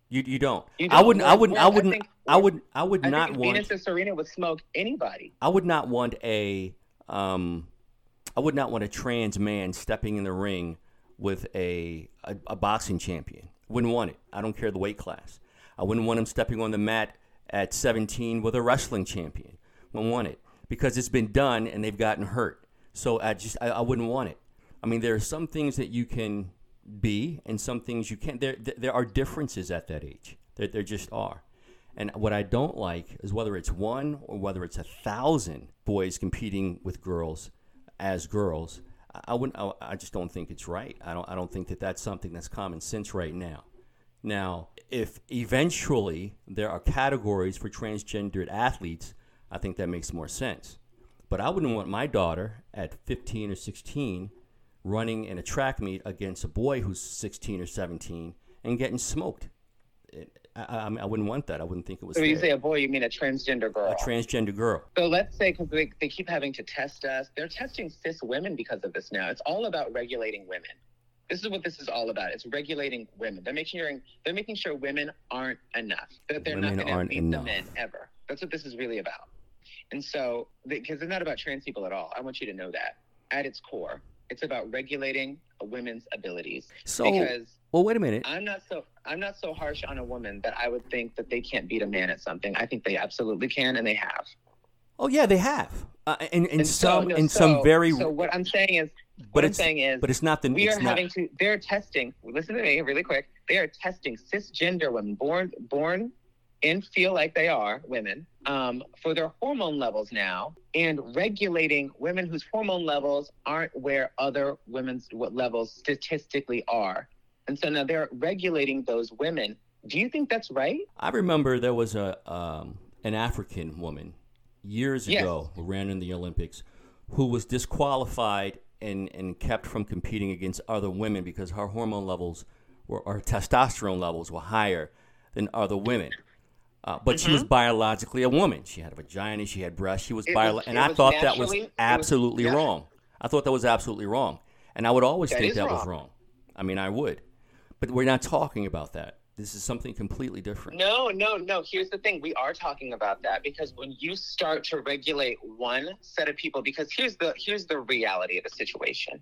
You you don't. You I don't. wouldn't. I Where- wouldn't. where- I wouldn't. think- I would. I would I not think want. Venus and Serena would smoke anybody. I would not want a. Um, I would not want a trans man stepping in the ring with a, a a boxing champion. Wouldn't want it. I don't care the weight class. I wouldn't want him stepping on the mat at seventeen with a wrestling champion. Wouldn't want it because it's been done and they've gotten hurt. So I just I, I wouldn't want it. I mean, there are some things that you can be and some things you can't. There there are differences at that age. There there just are. And what I don't like is whether it's one or whether it's a thousand boys competing with girls as girls. I, I wouldn't. I, I just don't think it's right. I don't. I don't think that that's something that's common sense right now. Now, if eventually there are categories for transgendered athletes, I think that makes more sense. But I wouldn't want my daughter at fifteen or sixteen running in a track meet against a boy who's sixteen or seventeen and getting smoked. It, I, I, mean, I wouldn't want that. I wouldn't think it was So when you fair. say a boy, you mean a transgender girl. A transgender girl. So let's say, because they, they keep having to test us, they're testing cis women because of this now. It's all about regulating women. This is what this is all about. It's regulating women. They're making sure they're making sure women aren't enough. That they're Women not going to aren't beat enough. the men ever. That's what this is really about. And so, because it's not about trans people at all. I want you to know that. At its core, it's about regulating a women's abilities. So, because well, wait a minute. I'm not so I'm not so harsh on a woman that I would think that they can't beat a man at something. I think they absolutely can, and they have. Oh yeah, they have. Uh, in in And so- some no, in so- some very. So what I'm saying is, but what I'm it's saying is, but it's not the. we it's are not, having to. They're testing. Listen to me, really quick. They are testing cisgender women, born born and feel like they are women, um, for their hormone levels now, and regulating women whose hormone levels aren't where other women's what levels statistically are. And so now they're regulating those women. Do you think that's right? I remember there was a um, an African woman years Yes. ago who ran in the Olympics who was disqualified and, and kept from competing against other women because her hormone levels were, or testosterone levels were higher than other women. Uh, but she was biologically a woman. She had a vagina. She had breasts. She was It bio, was- and it I was thought that was naturally- it was- absolutely yeah. wrong. I thought that was absolutely wrong, and I would always That think is that was wrong. wrong. I mean, I would, but we're not talking about that. This is something completely different. No, no, no. Here's the thing. We are talking about that because when you start to regulate one set of people, because here's the here's the reality of the situation.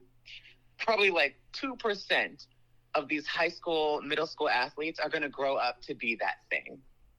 Probably like two percent of these high school, middle school athletes are going to grow up to be that thing.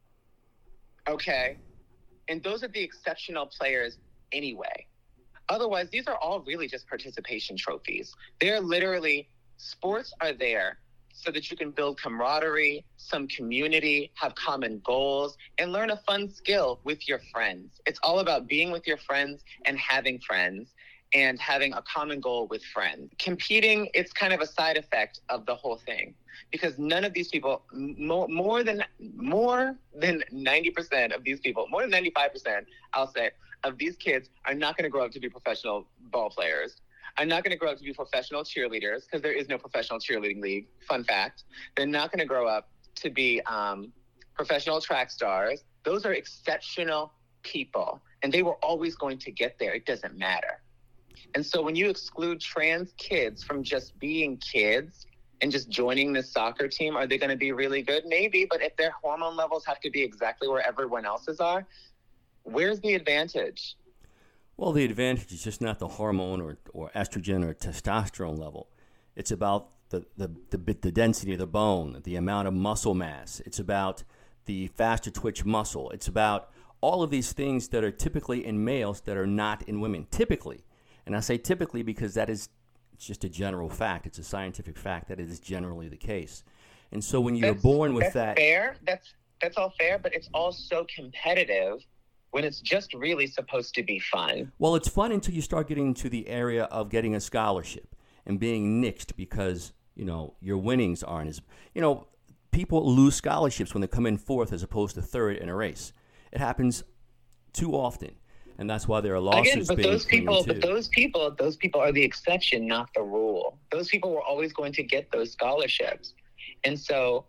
Okay? And those are the exceptional players anyway. Otherwise, these are all really just participation trophies. They're literally, sports are there so that you can build camaraderie, some community, have common goals, and learn a fun skill with your friends. It's all about being with your friends and having friends and having a common goal with friends. Competing, it's kind of a side effect of the whole thing because none of these people, more, more than more than ninety percent of these people, more than ninety-five percent, I'll say, of these kids are not going to grow up to be professional ball players. Are not going to grow up to be professional cheerleaders because there is no professional cheerleading league. Fun fact. They're not going to grow up to be um, professional track stars. Those are exceptional people, and they were always going to get there. It doesn't matter. And so when you exclude trans kids from just being kids and just joining this soccer team, are they going to be really good? Maybe, but if their hormone levels have to be exactly where everyone else's are, where's the advantage? Well, the advantage is just not the hormone or, or estrogen or testosterone level. It's about the, the, the, the density of the bone, the amount of muscle mass. It's about the faster twitch muscle. It's about all of these things that are typically in males that are not in women, typically. And I say typically because that is just a general fact. It's a scientific fact that it is generally the case. And so when you're That's- born with that's that... fair. That's that's all fair, but it's all so competitive when it's just really supposed to be fun. Well, it's fun until you start getting into the area of getting a scholarship and being nixed because, you know, your winnings aren't as... You know, people lose scholarships when they come in fourth as opposed to third in a race. It happens too often, and that's why there are lawsuits Again, but being those people, claimed, but too. those people, those people are the exception, not the rule. Those people were always going to get those scholarships, and so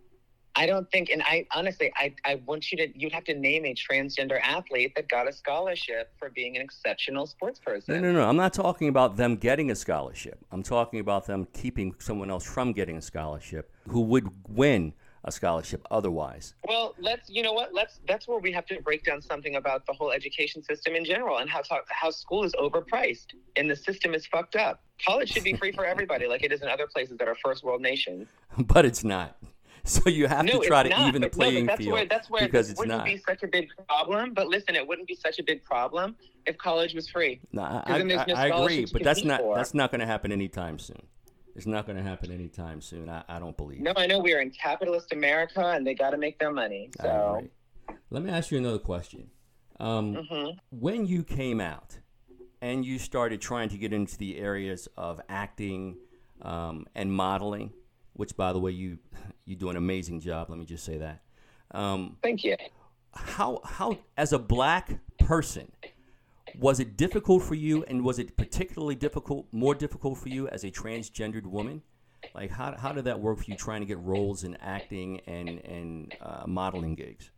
I don't think. And I honestly, I, I want you to. You'd have to name a transgender athlete that got a scholarship for being an exceptional sports person. No, no, no. I'm not talking about them getting a scholarship. I'm talking about them keeping someone else from getting a scholarship who would win a scholarship otherwise. Well, let's, you know what, let's, that's where we have to break down something about the whole education system in general and how, how school is overpriced and the system is fucked up. College should be free for everybody like it is in other places that are first world nations. But it's not. So you have no, to try to not, even the but, playing no, that's field where, that's where because this it's wouldn't not. be such a big problem. But listen, it wouldn't be such a big problem if college was free. No, I, I, no I agree, but that's not for. that's not going to happen anytime soon. It's not going to happen anytime soon. I, I don't believe. No, I know we are in capitalist America, and they got to make their money. So, I agree. Let me ask you another question. Um, mm-hmm. When you came out and you started trying to get into the areas of acting um, and modeling, which, by the way, you you do an amazing job. Let me just say that. Um, Thank you. How how as a black person, was it difficult for you, and was it particularly difficult, more difficult for you as a transgendered woman? Like, how how did that work for you trying to get roles in acting and and uh, modeling gigs?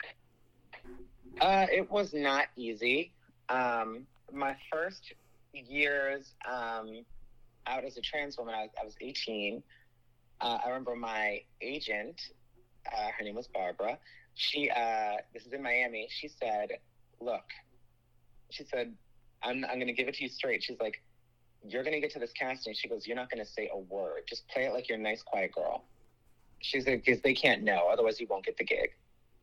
Uh, it was not easy. Um, my first years um, out as a trans woman, I was, I was eighteen. Uh, I remember my agent, uh, her name was Barbara. She, uh, this is in Miami. She said, "Look," she said, "I'm I'm going to give it to you straight." She's like, "You're going to get to this casting." She goes, "You're not going to say a word. Just play it like you're a nice, quiet girl." She's like, "Because they can't know, otherwise you won't get the gig."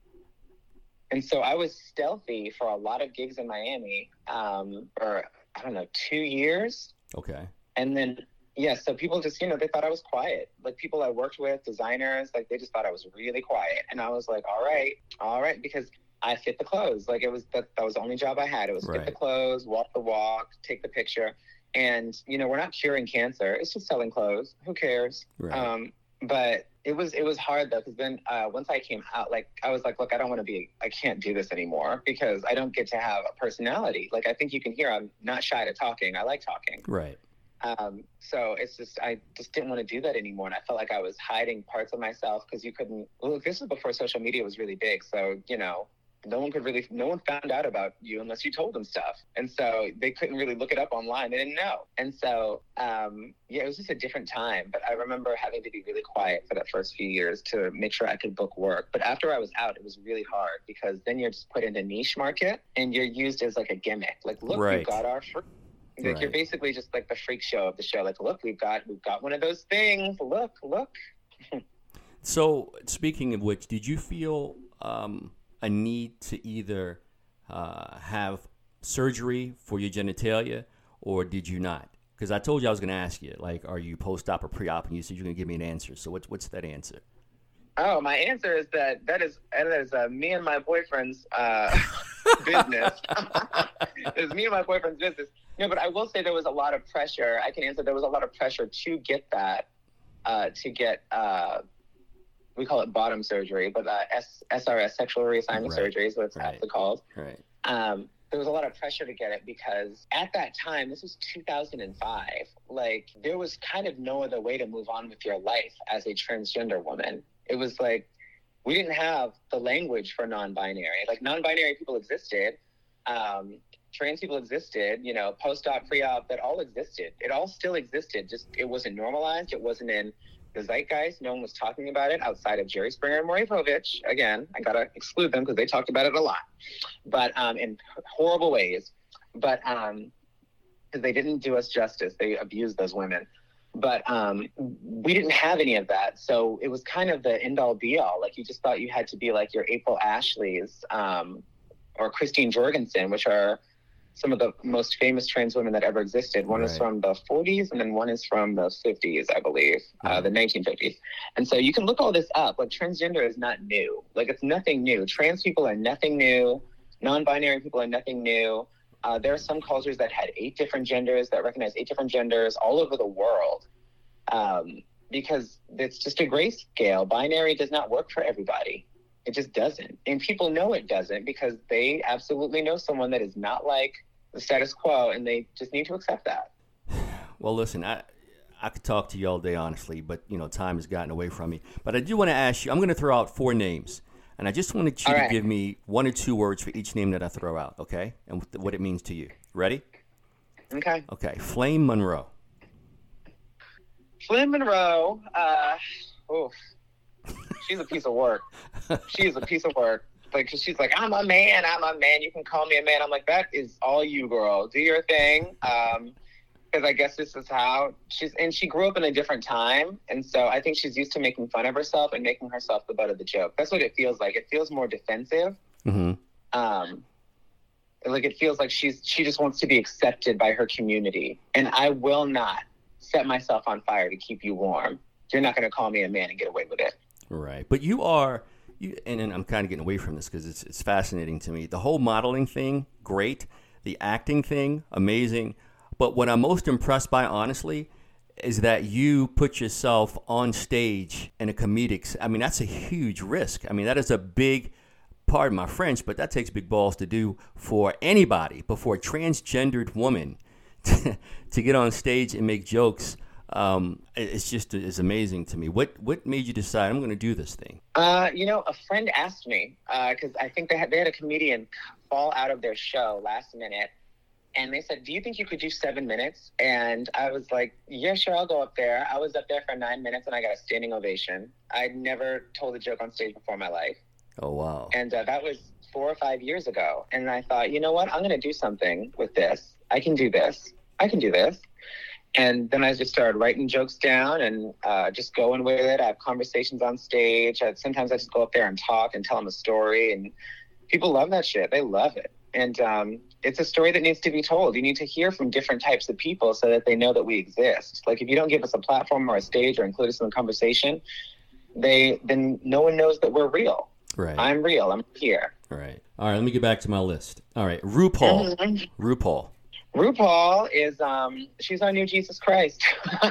And so I was stealthy for a lot of gigs in Miami um, for, I don't know, two years. Okay. And then, yeah, so people just, you know, they thought I was quiet. Like people I worked with, designers, like they just thought I was really quiet. And I was like, all right, all right, because I fit the clothes. Like it was, that, that was the only job I had. It was right. fit the clothes, walk the walk, take the picture. And, you know, we're not curing cancer. It's just selling clothes. Who cares? Right. Um, but it was it was hard, though, because then uh, once I came out, like, I was like, look, I don't want to be, I can't do this anymore because I don't get to have a personality. Like, I think you can hear I'm not shy to talking. I like talking. Right. Um, so it's just, I just didn't want to do that anymore. And I felt like I was hiding parts of myself because you couldn't, well, this was before social media was really big. So, you know, no one could really, no one found out about you unless you told them stuff. And so they couldn't really look it up online. They didn't know. And so, um, yeah, it was just a different time. But I remember having to be really quiet for that first few years to make sure I could book work. But after I was out, it was really hard because then you're just put in a niche market and you're used as like a gimmick. Like, look, right. we've got our freak. Like right. You're basically just like the freak show of the show. Like, look, we've got, we've got one of those things. Look, look. So speaking of which, did you feel, um, a need to either uh, have surgery for your genitalia, or did you not? Because I told you I was going to ask you, like, are you post-op or pre-op? And you said you're going to give me an answer. So what's what's that answer? Oh, my answer is that that is that is uh, me and my boyfriend's uh, business. It's me and my boyfriend's business. No, but I will say there was a lot of pressure. I can answer there was a lot of pressure to get that, uh, to get. Uh, we call it bottom surgery, but uh, S- SRS, sexual reassignment right. surgery is what it's right. actually called. Right. Um, there was a lot of pressure to get it because at that time, this was two thousand five, like there was kind of no other way to move on with your life as a transgender woman. It was like, we didn't have the language for non-binary. Like non-binary people existed, um, trans people existed, you know, post-op, pre-op, that all existed. It all still existed, just it wasn't normalized. It wasn't in the zeitgeist. No one was talking about it outside of Jerry Springer and Maury Povich. Again, I gotta exclude them because they talked about it a lot, but um, in horrible ways. But um, because they didn't do us justice, they abused those women. But um, we didn't have any of that, so it was kind of the end all be all. Like you just thought you had to be like your April Ashleys um, or Christine Jorgensen, which are some of the most famous trans women that ever existed. One right. is from the forties, and then one is from the fifties, I believe, mm-hmm. uh, the nineteen fifties. And so you can look all this up. Like, transgender is not new. Like, it's nothing new. Trans people are nothing new. Non-binary people are nothing new. Uh, there are some cultures that had eight different genders, that recognize eight different genders all over the world, um, because it's just a grayscale. Binary does not work for everybody. It just doesn't. And people know it doesn't because they absolutely know someone that is not like the status quo, and they just need to accept that. Well, listen, I I could talk to you all day, honestly, but, you know, time has gotten away from me. But I do want to ask you, I'm going to throw out four names, and I just wanted you all to right. give me one or two words for each name that I throw out, okay? And what it means to you. Ready? Okay. Okay. Flame Monroe. Flame Monroe, uh, oof. she's a piece of work. She's a piece of work. Like, cause she's like, I'm a man, I'm a man. You can call me a man. I'm like, that is all you, girl. Do your thing. Um, because I guess this is how she's, and she grew up in a different time. And so I think she's used to making fun of herself and making herself the butt of the joke. That's what it feels like. It feels more defensive. Mm-hmm. Um, like it feels like she's, she just wants to be accepted by her community. And I will not set myself on fire to keep you warm. You're not going to call me a man and get away with it. Right. But you are, you, and, and I'm kind of getting away from this because it's, it's fascinating to me. The whole modeling thing, great. The acting thing, amazing. But what I'm most impressed by, honestly, is that you put yourself on stage in a comedic. I mean, that's a huge risk. I mean, that is a big, pardon my French, but that takes big balls to do for anybody. But for a transgendered woman to, to get on stage and make jokes, um, it's just it's amazing to me. What what made you decide I'm going to do this thing? Uh, you know, a friend asked me because uh, I think they had they had a comedian fall out of their show last minute. And they said, do you think you could do seven minutes? And I was like, yeah, sure, I'll go up there. I was up there for nine minutes and I got a standing ovation. I'd never told a joke on stage before in my life. Oh, wow. And uh, that was four or five years ago. And I thought, you know what? I'm going to do something with this. I can do this. I can do this. And then I just started writing jokes down and uh, just going with it. I have conversations on stage. I, sometimes I just go up there and talk and tell them a story. And people love that shit. They love it. And um, it's a story that needs to be told. You need to hear from different types of people so that they know that we exist. Like if you don't give us a platform or a stage or include us in the conversation, they then no one knows that we're real. Right. I'm real. I'm here. Right. All right. Let me get back to my list. All right. RuPaul. Mm-hmm. RuPaul. RuPaul is um she's our new Jesus Christ.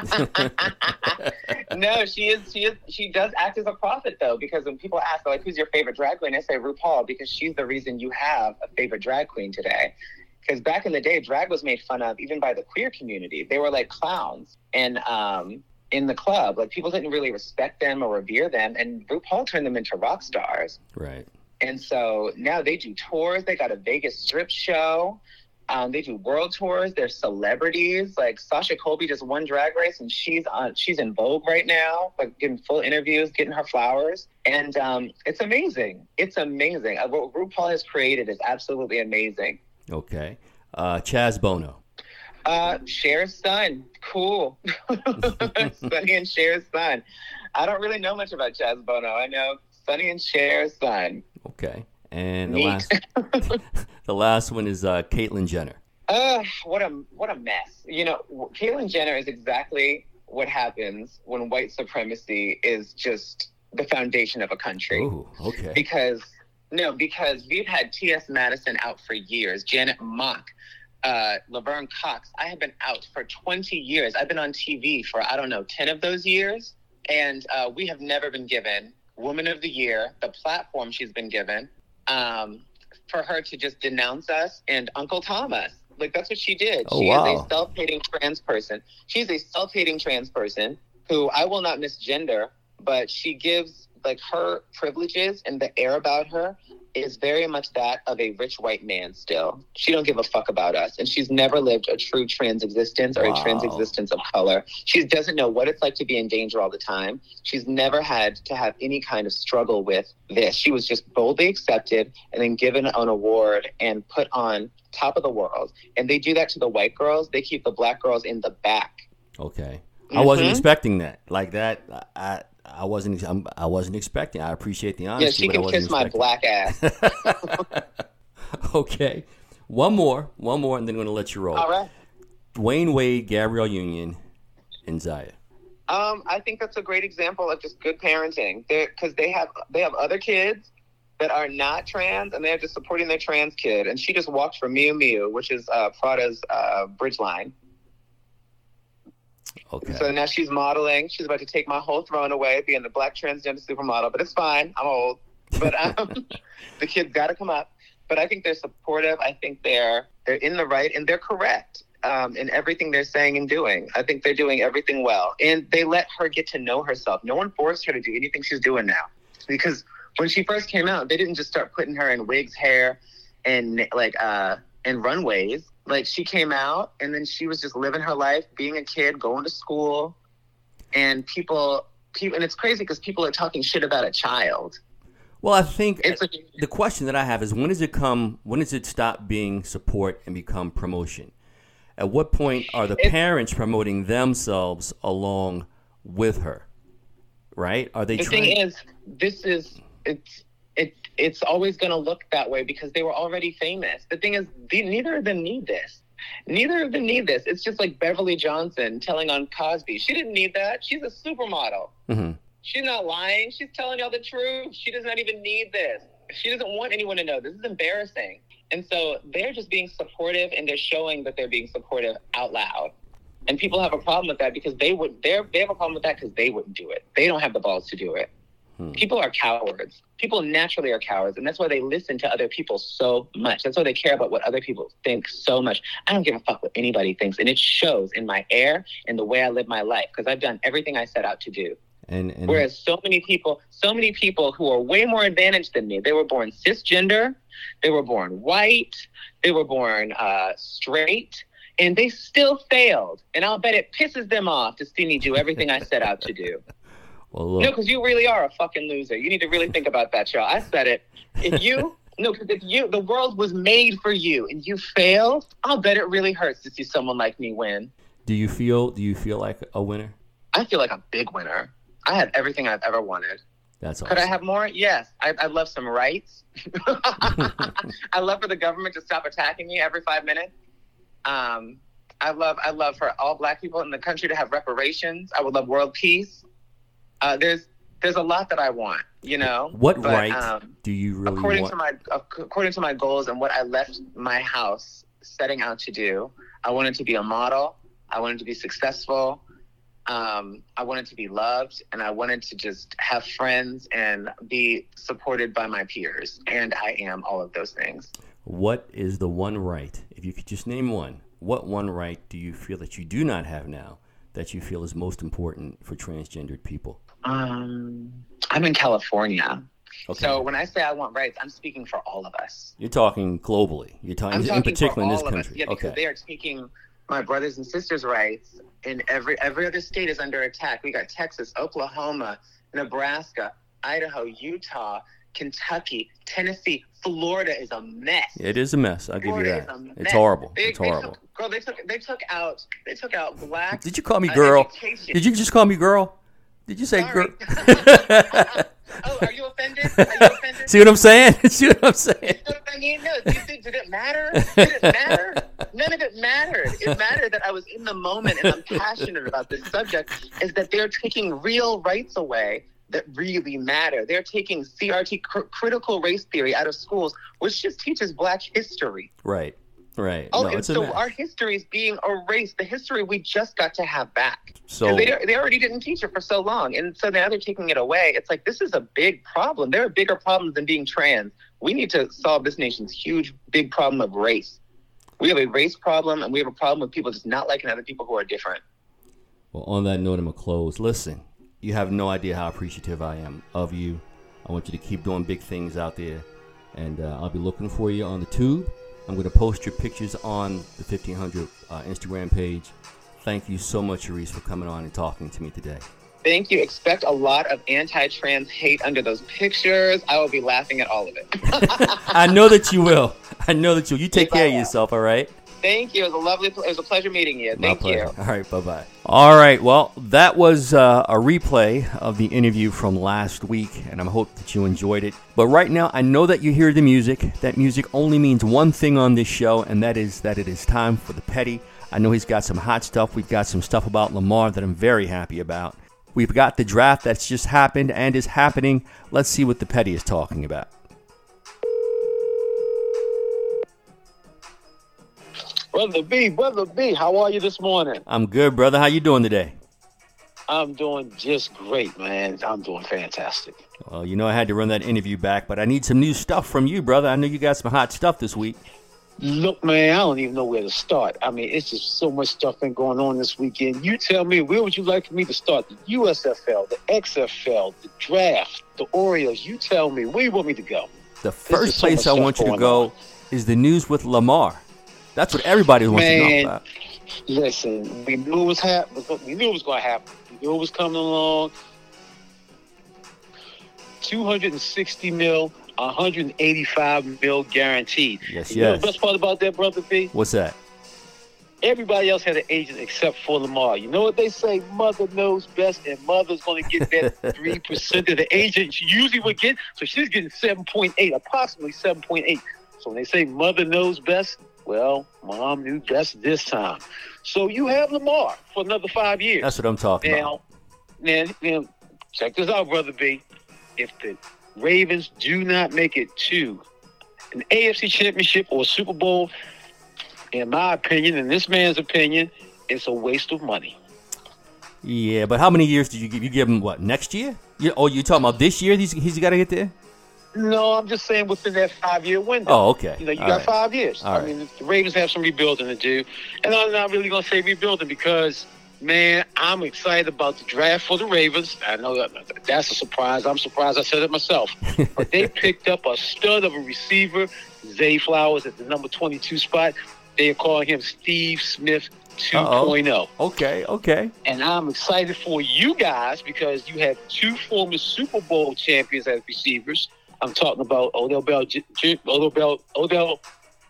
No, she is she is she does act as a prophet though, because when people ask like who's your favorite drag queen, I say RuPaul because she's the reason you have a favorite drag queen today. Because back in the day, drag was made fun of even by the queer community. They were like clowns and um in the club. Like people didn't really respect them or revere them, and RuPaul turned them into rock stars. Right. And so now they do tours. They got a Vegas strip show. Um, they do world tours. They're celebrities. Like Sasha Colby just won Drag Race, and she's on. She's in Vogue right now, like giving full interviews, getting her flowers, and um, it's amazing. It's amazing. Uh, what RuPaul has created is absolutely amazing. Okay, uh, Chaz Bono. Uh, Cher's son, cool. Sonny and Cher's son. I don't really know much about Chaz Bono. I know Sonny and Cher's son. Okay, and the Neat. last. The last one is uh, Caitlyn Jenner. Uh, what a what a mess. You know, Caitlyn Jenner is exactly what happens when white supremacy is just the foundation of a country. Oh, okay. Because, no, because we've had T S Madison out for years, Janet Mock, uh, Laverne Cox. I have been out for twenty years. I've been on T V for, I don't know, ten of those years. And uh, we have never been given Woman of the Year, the platform she's been given. Um... for her to just denounce us and Uncle Thomas. Like, that's what she did. Oh, she wow. is a self-hating trans person. She's a self-hating trans person who I will not misgender, but she gives, like, her privileges and the air about her is very much that of a rich white man still. She don't give a fuck about us. And she's never lived a true trans existence or Wow. a trans existence of color. She doesn't know what it's like to be in danger all the time. She's never had to have any kind of struggle with this. She was just boldly accepted and then given an award and put on top of the world. And they do that to the white girls. They keep the black girls in the back. Okay. I wasn't Mhm. expecting that. Like that, I I wasn't I'm, I wasn't expecting. I appreciate the Yeah, honesty. she but I can wasn't kiss my expecting. black ass. Okay. One more. One more, and then I'm going to let you roll. All right. Dwayne Wade, Gabrielle Union, and Zaya. Um, I think that's a great example of just good parenting. Because they have they have other kids that are not trans, and they're just supporting their trans kid. And she just walked for Miu Miu, which is uh, Prada's uh, bridge line. Okay. So now she's modeling. She's about to take my whole throne away, being the black transgender supermodel. But it's fine. I'm old. But um, the kids got to come up. But I think they're supportive. I think they're they're in the right, and they're correct um, in everything they're saying and doing. I think they're doing everything well. And they let her get to know herself. No one forced her to do anything she's doing now. Because when she first came out, they didn't just start putting her in wigs, hair, and like uh, and runways. Like, she came out, and then she was just living her life, being a kid, going to school, and people people, and it's crazy because people are talking shit about a child. Well, I think It's a, the question that I have is when does it come? When does it stop being support and become promotion? At what point are the It's- parents promoting themselves along with her? Right? Are they the trying? thing is, this is it's it it's always going to look that way because they were already famous. The thing is, the, neither of them need this. Neither of them need this. It's just like Beverly Johnson telling on Cosby. She didn't need that. She's a supermodel. Mm-hmm. She's not lying. She's telling y'all the truth. She does not even need this. She doesn't want anyone to know. This is embarrassing. And so they're just being supportive, and they're showing that they're being supportive out loud. And people have a problem with that because they would. They're they have a problem with that because they wouldn't do it. They don't have the balls to do it. Hmm. People are cowards. People naturally are cowards, and that's why they listen to other people so much. That's why they care about what other people think so much. I don't give a fuck what anybody thinks, and it shows in my air and the way I live my life because I've done everything I set out to do. And, and Whereas so many people, so many people who are way more advantaged than me, they were born cisgender, they were born white, they were born uh, straight, and they still failed. And I'll bet it pisses them off to see me do everything I set out to do. Well, look. No, because you really are a fucking loser. You need to really think about that, y'all. I said it. If you, no, because if you, the world was made for you and you failed, I'll bet it really hurts to see someone like me win. Do you feel, do you feel like a winner? I feel like a big winner. I have everything I've ever wanted. That's awesome. Could I have more? Yes. I, I love some rights. I love for the government to stop attacking me every five minutes. Um, I love I love for all black people in the country to have reparations. I would love world peace. Uh, there's there's a lot that I want, you know. What but, right um, do you really according want? to my according to my goals and what I left my house setting out to do, I wanted to be a model. I wanted to be successful. Um, I wanted to be loved, and I wanted to just have friends and be supported by my peers. And I am all of those things. What is the one right, if you could just name one, what one right do you feel that you do not have now that you feel is most important for transgendered people? Um, I'm in California. Okay. So when I say I want rights, I'm speaking for all of us. You're talking globally. You're talking, I'm in talking particular for in this all of us. country. Yeah, because okay. they are taking my brothers and sisters' rights, and every every other state is under attack. We got Texas, Oklahoma, Nebraska, Idaho, Utah, Kentucky, Tennessee, Florida is a mess. It is a mess. I'll Florida give you is that. a It's mess. horrible. They, it's they horrible. Took, girl, they took they took out they took out black. Did you call me uh, girl? education. Did you just call me girl? Did you say Sorry. girl? Oh, are you offended? Are you offended? See what I'm saying? See what I'm saying? You know what I mean? No, did, did, did it matter? Did it matter? None of it mattered. It mattered that I was in the moment and I'm passionate about this subject, is that they're taking real rights away that really matter. They're taking C R T, cr- critical race theory, out of schools, which just teaches black history. Right. Right. Oh, no, and it's a so mess. our history is being erased. The history we just got to have back. So they, they already didn't teach it for so long. And so now they're taking it away. It's like, this is a big problem. There are bigger problems than being trans. We need to solve this nation's huge, big problem of race. We have a race problem, and we have a problem with people just not liking other people who are different. Well, on that note, I'm going to close. Listen, you have no idea how appreciative I am of you. I want you to keep doing big things out there. And uh, I'll be looking for you on the tube. I'm going to post your pictures on the fifteen hundred uh, Instagram page. Thank you so much, Arise, for coming on and talking to me today. Thank you. Expect a lot of anti-trans hate under those pictures. I will be laughing at all of it. I know that you will. I know that you will. You take Yes, care I of will. yourself, all right? Thank you. It was a lovely, it was a pleasure meeting you. My Thank pleasure. you. All right, bye-bye. All right, well, that was uh, a replay of the interview from last week, and I hope that you enjoyed it. But right now, I know that you hear the music. That music only means one thing on this show, and that is that it is time for the Petty. I know he's got some hot stuff. We've got some stuff about Lamar that I'm very happy about. We've got the draft that's just happened and is happening. Let's see what the Petty is talking about. Brother B, Brother B, how are you this morning? I'm good, brother. How you doing today? I'm doing just great, man. I'm doing fantastic. Well, you know I had to run that interview back, but I need some new stuff from you, brother. I know you got some hot stuff this week. Look, man, I don't even know where to start. I mean, it's just so much stuff been going on this weekend. You tell me, where would you like for me to start? The U S F L, the X F L, the draft, the Orioles. You tell me, where you want me to go? The is first so place much I stuff want you to going go on. is the news with Lamar. That's what everybody wants to know Man, about. listen, we knew it was happening. We knew it was going to happen. We knew it was coming along. two hundred sixty mil, one hundred eighty-five mil guaranteed. Yes, you know yes. the best part about that, Brother B? What's that? Everybody else had an agent except for Lamar. You know what they say? Mother knows best, and mother's going to get that three percent that the agent usually would get. So she's getting seven point eight, approximately seven point eight. So when they say mother knows best, well, mom knew best this time. So you have Lamar for another five years. That's what I'm talking now, about. Now, now, check this out, Brother B. If the Ravens do not make it to an A F C championship or a Super Bowl, in my opinion, in this man's opinion, it's a waste of money. Yeah, but how many years did you give? You give him what, next year? You, oh, you talking about this year? He's he's got to get there. No, I'm just saying within that five-year window. Oh, okay. You know, you All got right. five years. All I right. mean, the Ravens have some rebuilding to do, and I'm not really going to say rebuilding because, man, I'm excited about the draft for the Ravens. I know that that's a surprise. I'm surprised I said it myself. But they picked up a stud of a receiver, Zay Flowers, at the number twenty-two spot. They are calling him Steve Smith two point oh. Okay, okay. And I'm excited for you guys because you have two former Super Bowl champions as receivers. I'm talking about Odell Bell, J- J- Odell Bell, Odell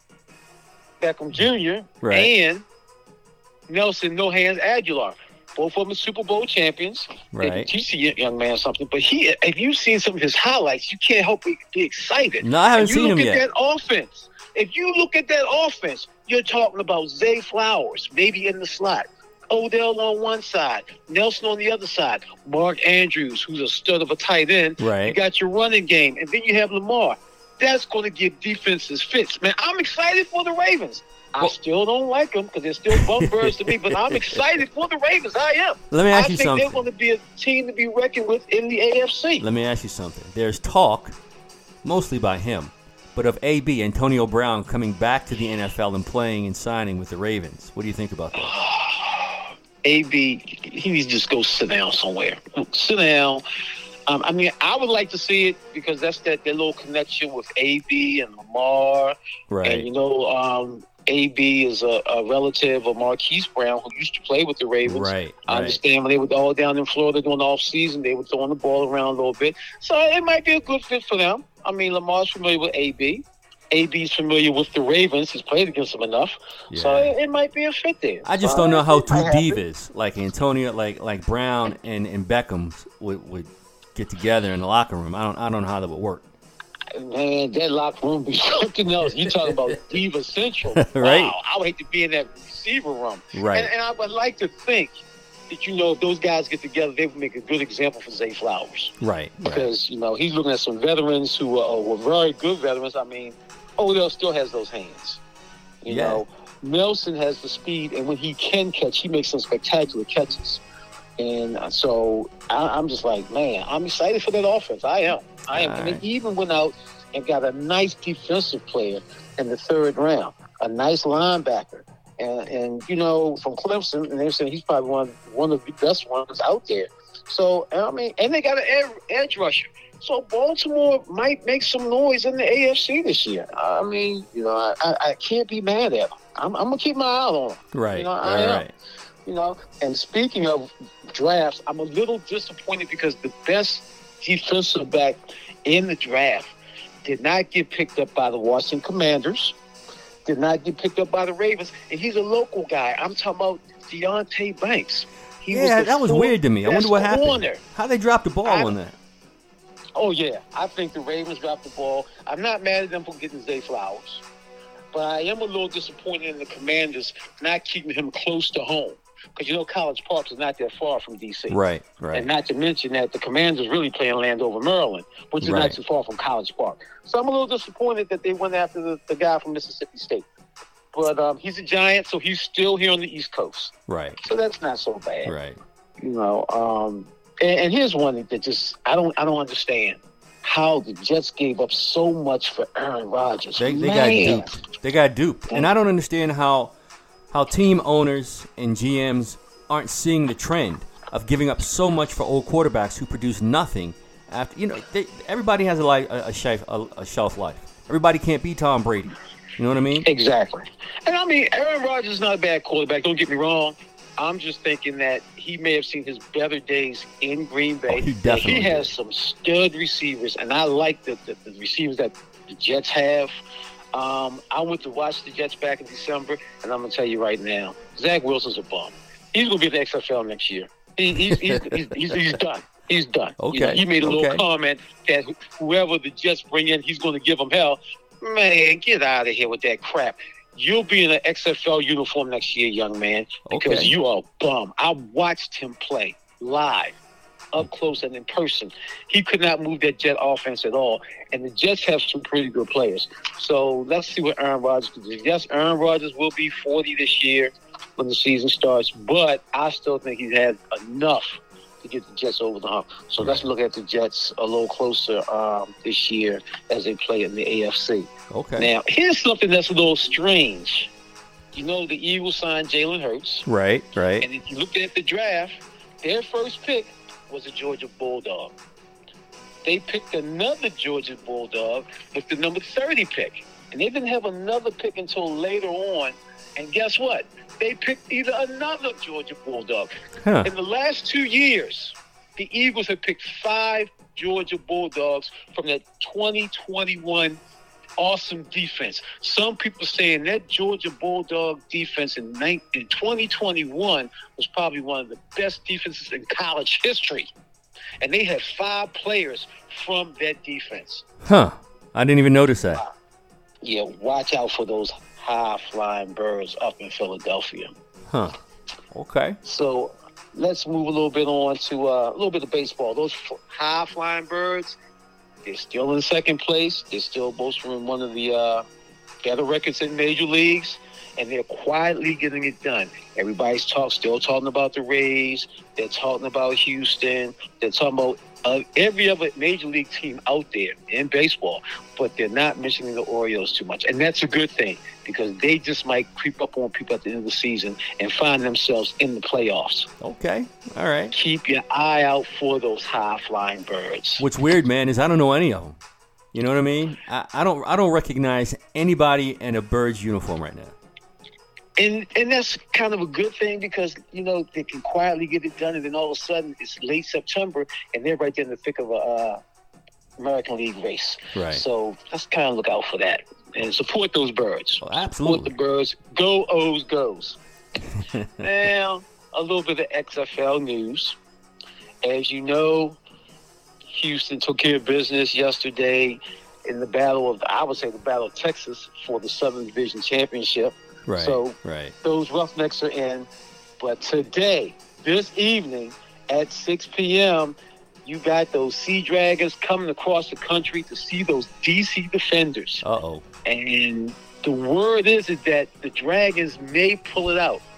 Beckham Junior Right. and Nelson No Hands Aguilar. Both of them are Super Bowl champions. Right. They teach the young man something. But he, if you've seen some of his highlights, you can't help but be excited. No, I haven't and you seen look him at yet. that offense. If you look at that offense, you're talking about Zay Flowers, maybe in the slot. Odell on one side, Nelson on the other side, Mark Andrews, who's a stud of a tight end. Right. You got your running game, and then you have Lamar. That's going to give defenses fits. Man, I'm excited for the Ravens. I Well- still don't like them because they're still bum birds to me, but I'm excited for the Ravens. I am. Let me ask I you think something. they're going to be a team to be reckoned with in the A F C. Let me ask you something. There's talk, mostly by him, but of A B, Antonio Brown, coming back to the N F L and playing and signing with the Ravens. What do you think about that? A B, he needs to just go sit down somewhere. Sit down. Um, I mean, I would like to see it because that's that, that little connection with A B and Lamar. Right. And, you know, um, A B is a, a relative of Marquise Brown, who used to play with the Ravens. Right, I right. understand when they were all down in Florida during the offseason, they were throwing the ball around a little bit. So it might be a good fit for them. I mean, Lamar's familiar with A B. A B's familiar with the Ravens. He's played against them enough. So Yeah. it, it might be a fit there. I just So don't know how it two might happen. divas like Antonio, like like Brown and, and Beckham would, would get together in the locker room. I don't I don't know how that would work. Man, that locker room be something else. You talking about Diva Central. Right. Wow, I would hate to be in that receiver room. Right. And, and I would like to think that, you know, if those guys get together, they would make a good example for Zay Flowers. Right. Right. Because, you know, he's looking at some veterans who are, were very good veterans. I mean, Odell still has those hands. You Yeah. know, Nelson has the speed, and when he can catch, he makes some spectacular catches. And uh, so I, I'm just like, man, I'm excited for that offense. I am. I am. All And they right. even went out and got a nice defensive player in the third round, a nice linebacker. And, and you know, from Clemson, and they're saying he's probably one, one of the best ones out there. So, I mean, and they got an ed- edge rusher. So Baltimore might make some noise in the A F C this year. I mean, you know, I, I, I can't be mad at them. I'm, I'm going to keep my eye on them. Right. You know, I right. am. Right. You know, and speaking of drafts, I'm a little disappointed because the best defensive back in the draft did not get picked up by the Washington Commanders, did not get picked up by the Ravens, and he's a local guy. I'm talking about Deontay Banks. He Yeah, the that was fourth weird to me. I wonder best what happened. corner. How they dropped the ball I- on that. Oh, yeah. I think the Ravens dropped the ball. I'm not mad at them for getting Zay Flowers, but I am a little disappointed in the Commanders not keeping him close to home. Because, you know, College Park is not that far from D C. Right. Right. And not to mention that the Commanders really play in Landover, Maryland, which is Right. not too far from College Park. So I'm a little disappointed that they went after the, the guy from Mississippi State. But um, he's a Giant, so he's still here on the East Coast. Right. So that's not so bad. Right. You know, um, and, and here's one that just I don't I don't understand how the Jets gave up so much for Aaron Rodgers. They, they got Man. duped. They got duped. And I don't understand how how team owners and G Ms aren't seeing the trend of giving up so much for old quarterbacks who produce nothing after. You know, they, everybody has a, life, a, a, shelf, a, a shelf life. Everybody can't be Tom Brady. You know what I mean? Exactly. And I mean, Aaron Rodgers is not a bad quarterback. Don't get me wrong. I'm just thinking that he may have seen his better days in Green Bay. Oh, he definitely he has did. some stud receivers, and I like the, the, the receivers that the Jets have. Um, I went to watch the Jets back in December, and I'm going to tell you right now, Zach Wilson's a bum. He's going to be in the X F L next year. He, he's, he's, he's, he's, he's done. He's done. Okay. You know, he made a little okay. comment that whoever the Jets bring in, he's going to give them hell. Man, get out of here with that crap. You'll be in an X F L uniform next year, young man, because Okay. you are a bum. I watched him play live, up close and in person. He could not move that Jet offense at all. And the Jets have some pretty good players. So let's see what Aaron Rodgers can do. Yes, Aaron Rodgers will be forty this year when the season starts, but I still think he's had enough to get the Jets over the hump. So let's look at the Jets a little closer um, this year as they play in the A F C. Okay. Now, here's something that's a little strange. You know, the Eagles signed Jalen Hurts. Right, right. And if you look at the draft, their first pick was a Georgia Bulldog. They picked another Georgia Bulldog with the number thirty pick. And they didn't have another pick until later on. And guess what? They picked either another Georgia Bulldog. Huh. In the last two years, the Eagles have picked five Georgia Bulldogs from that twenty twenty-one awesome defense. Some people saying that Georgia Bulldog defense in, in twenty twenty-one was probably one of the best defenses in college history. And they had five players from that defense. Huh. I didn't even notice that. Yeah, watch out for those high-flying birds up in Philadelphia. Huh. Okay. So let's move a little bit on to uh, a little bit of baseball. Those f- high-flying birds, they're still in second place. They're still boasting one of the uh, better records in major leagues, and they're quietly getting it done. Everybody's talk, still talking about the Rays. They're talking about Houston. They're talking about uh, every other major league team out there in baseball, but they're not mentioning the Orioles too much. And that's a good thing because they just might creep up on people at the end of the season and find themselves in the playoffs. Okay. All right. Keep your eye out for those high-flying birds. What's weird, man, is I don't know any of them. You know what I mean? I, I don't I don't recognize anybody in a Birds uniform right now. And and that's kind of a good thing because, you know, they can quietly get it done, and then all of a sudden it's late September, and they're right there in the thick of a uh, American League race. Right. So let's kind of look out for that and support those birds. Oh, absolutely. Support the birds. Go O's goes. Now, a little bit of X F L news. As you know, Houston took care of business yesterday in the battle of, I would say, the Battle of Texas for the Southern Division Championship. Right. So right. those Roughnecks are in. But today, this evening at six p.m., you got those Sea Dragons coming across the country to see those D C Defenders. Uh-oh. And the word is, is that the Dragons may pull it out.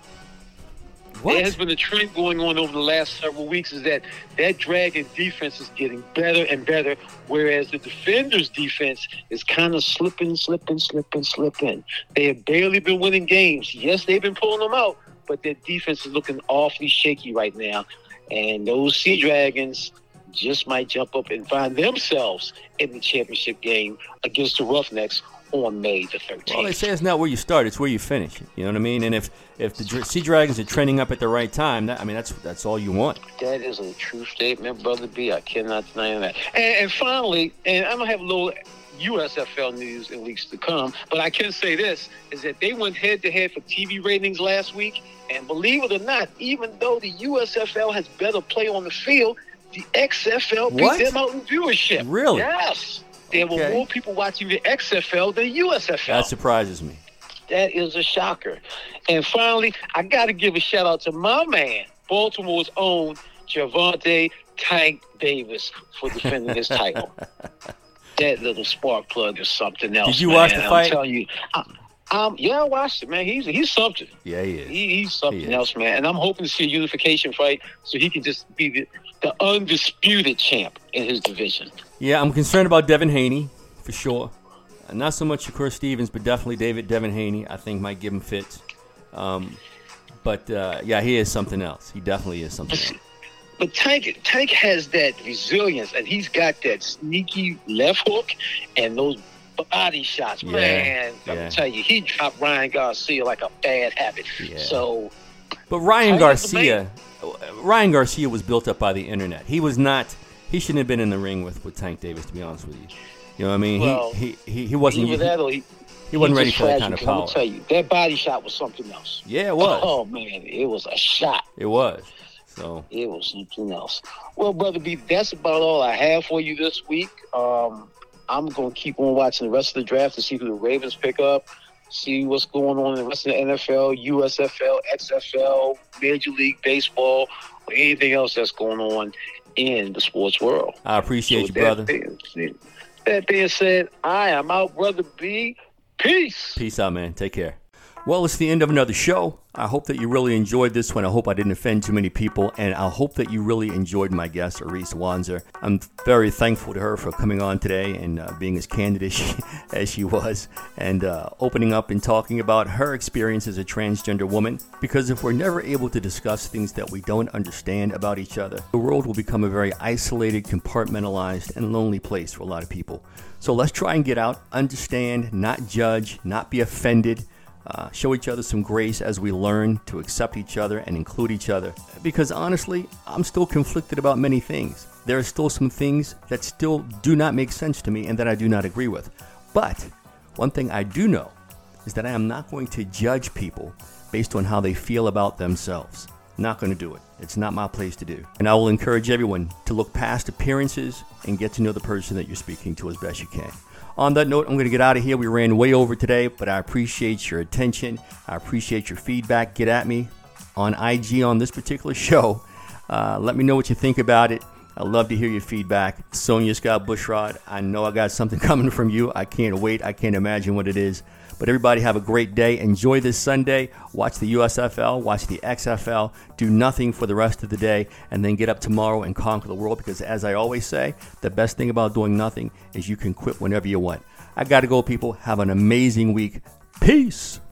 What? There has been a trend going on over the last several weeks is that that Dragon defense is getting better and better, whereas the Defenders defense is kind of slipping, slipping, slipping, slipping. They have barely been winning games. Yes, they've been pulling them out, but their defense is looking awfully shaky right now. And those Sea Dragons just might jump up and find themselves in the championship game against the Roughnecks on May the thirteenth. Well, they say it's not where you start; it's where you finish. You know what I mean? And if if the Dra- Sea Dragons are trending up at the right time, that, I mean that's that's all you want. That is a true statement, Brother B. I cannot deny that. And, and finally, and I'm gonna have a little U S F L news in weeks to come, but I can say this is that they went head to head for T V ratings last week, and believe it or not, even though the U S F L has better play on the field, the X F L beat What? them out in viewership. Really? Yes. There Okay. were more people watching the X F L than U S F L. That surprises me. That is a shocker. And finally, I got to give a shout out to my man, Baltimore's own Javante Tank Davis, for defending his title. That little spark plug is something else. Did you man. watch the fight? I'm telling you. I, um, yeah, I watched it, man. He's he's something. Yeah, he is. He, he's something He is. else, man. And I'm hoping to see a unification fight so he can just be the, the undisputed champ in his division. Yeah, I'm concerned about Devin Haney for sure. Uh, not so much Shakur Stevens, but definitely David Devin Haney. I think might give him fits. Um, but uh, yeah, he is something else. He definitely is something else. But Tank Tank has that resilience, and he's got that sneaky left hook and those body shots. Yeah, Man, I'm yeah. gonna tell you, he dropped Ryan Garcia like a bad habit. Yeah. So But Ryan Tank Garcia, Ryan Garcia was built up by the internet. He was not. He shouldn't have been in the ring with, with Tank Davis, to be honest with you. You know what I mean? Well, he, he he he wasn't. Either He, that or he, he wasn't he ready just for that tragic, kind of 'cause I'm power. gonna tell you, that body shot was something else. Yeah, it was. Oh man, it was a shot. It was. So It was something else. Well, Brother B, that's about all I have for you this week. Um, I'm going to keep on watching the rest of the draft to see who the Ravens pick up, see what's going on in the rest of the N F L, U S F L, X F L, Major League Baseball, or anything else that's going on in the sports world. I appreciate So you, brother. That being, that being said, I am out, Brother B. Peace. Peace out, man. Take care. Well, it's the end of another show. I hope that you really enjoyed this one. I hope I didn't offend too many people, and I hope that you really enjoyed my guest, Arise Wanzer. I'm very thankful to her for coming on today and uh, being as candid as she, as she was, and uh, opening up and talking about her experience as a transgender woman. Because if we're never able to discuss things that we don't understand about each other, the world will become a very isolated, compartmentalized, and lonely place for a lot of people. So let's try and get out, understand, not judge, not be offended. Uh, show each other some grace as we learn to accept each other and include each other. Because honestly, I'm still conflicted about many things. There are still some things that still do not make sense to me and that I do not agree with. But one thing I do know is that I am not going to judge people based on how they feel about themselves. Not going to do it. It's not my place to do. And I will encourage everyone to look past appearances and get to know the person that you're speaking to as best you can. On that note, I'm going to get out of here. We ran way over today, but I appreciate your attention. I appreciate your feedback. Get at me on I G on this particular show. Uh, let me know what you think about it. I'd love to hear your feedback. Sonia Scott Bushrod, I know I got something coming from you. I can't wait. I can't imagine what it is. But everybody have a great day. Enjoy this Sunday. Watch the U S F L. Watch the X F L. Do nothing for the rest of the day. And then get up tomorrow and conquer the world. Because as I always say, the best thing about doing nothing is you can quit whenever you want. I got to go, people. Have an amazing week. Peace.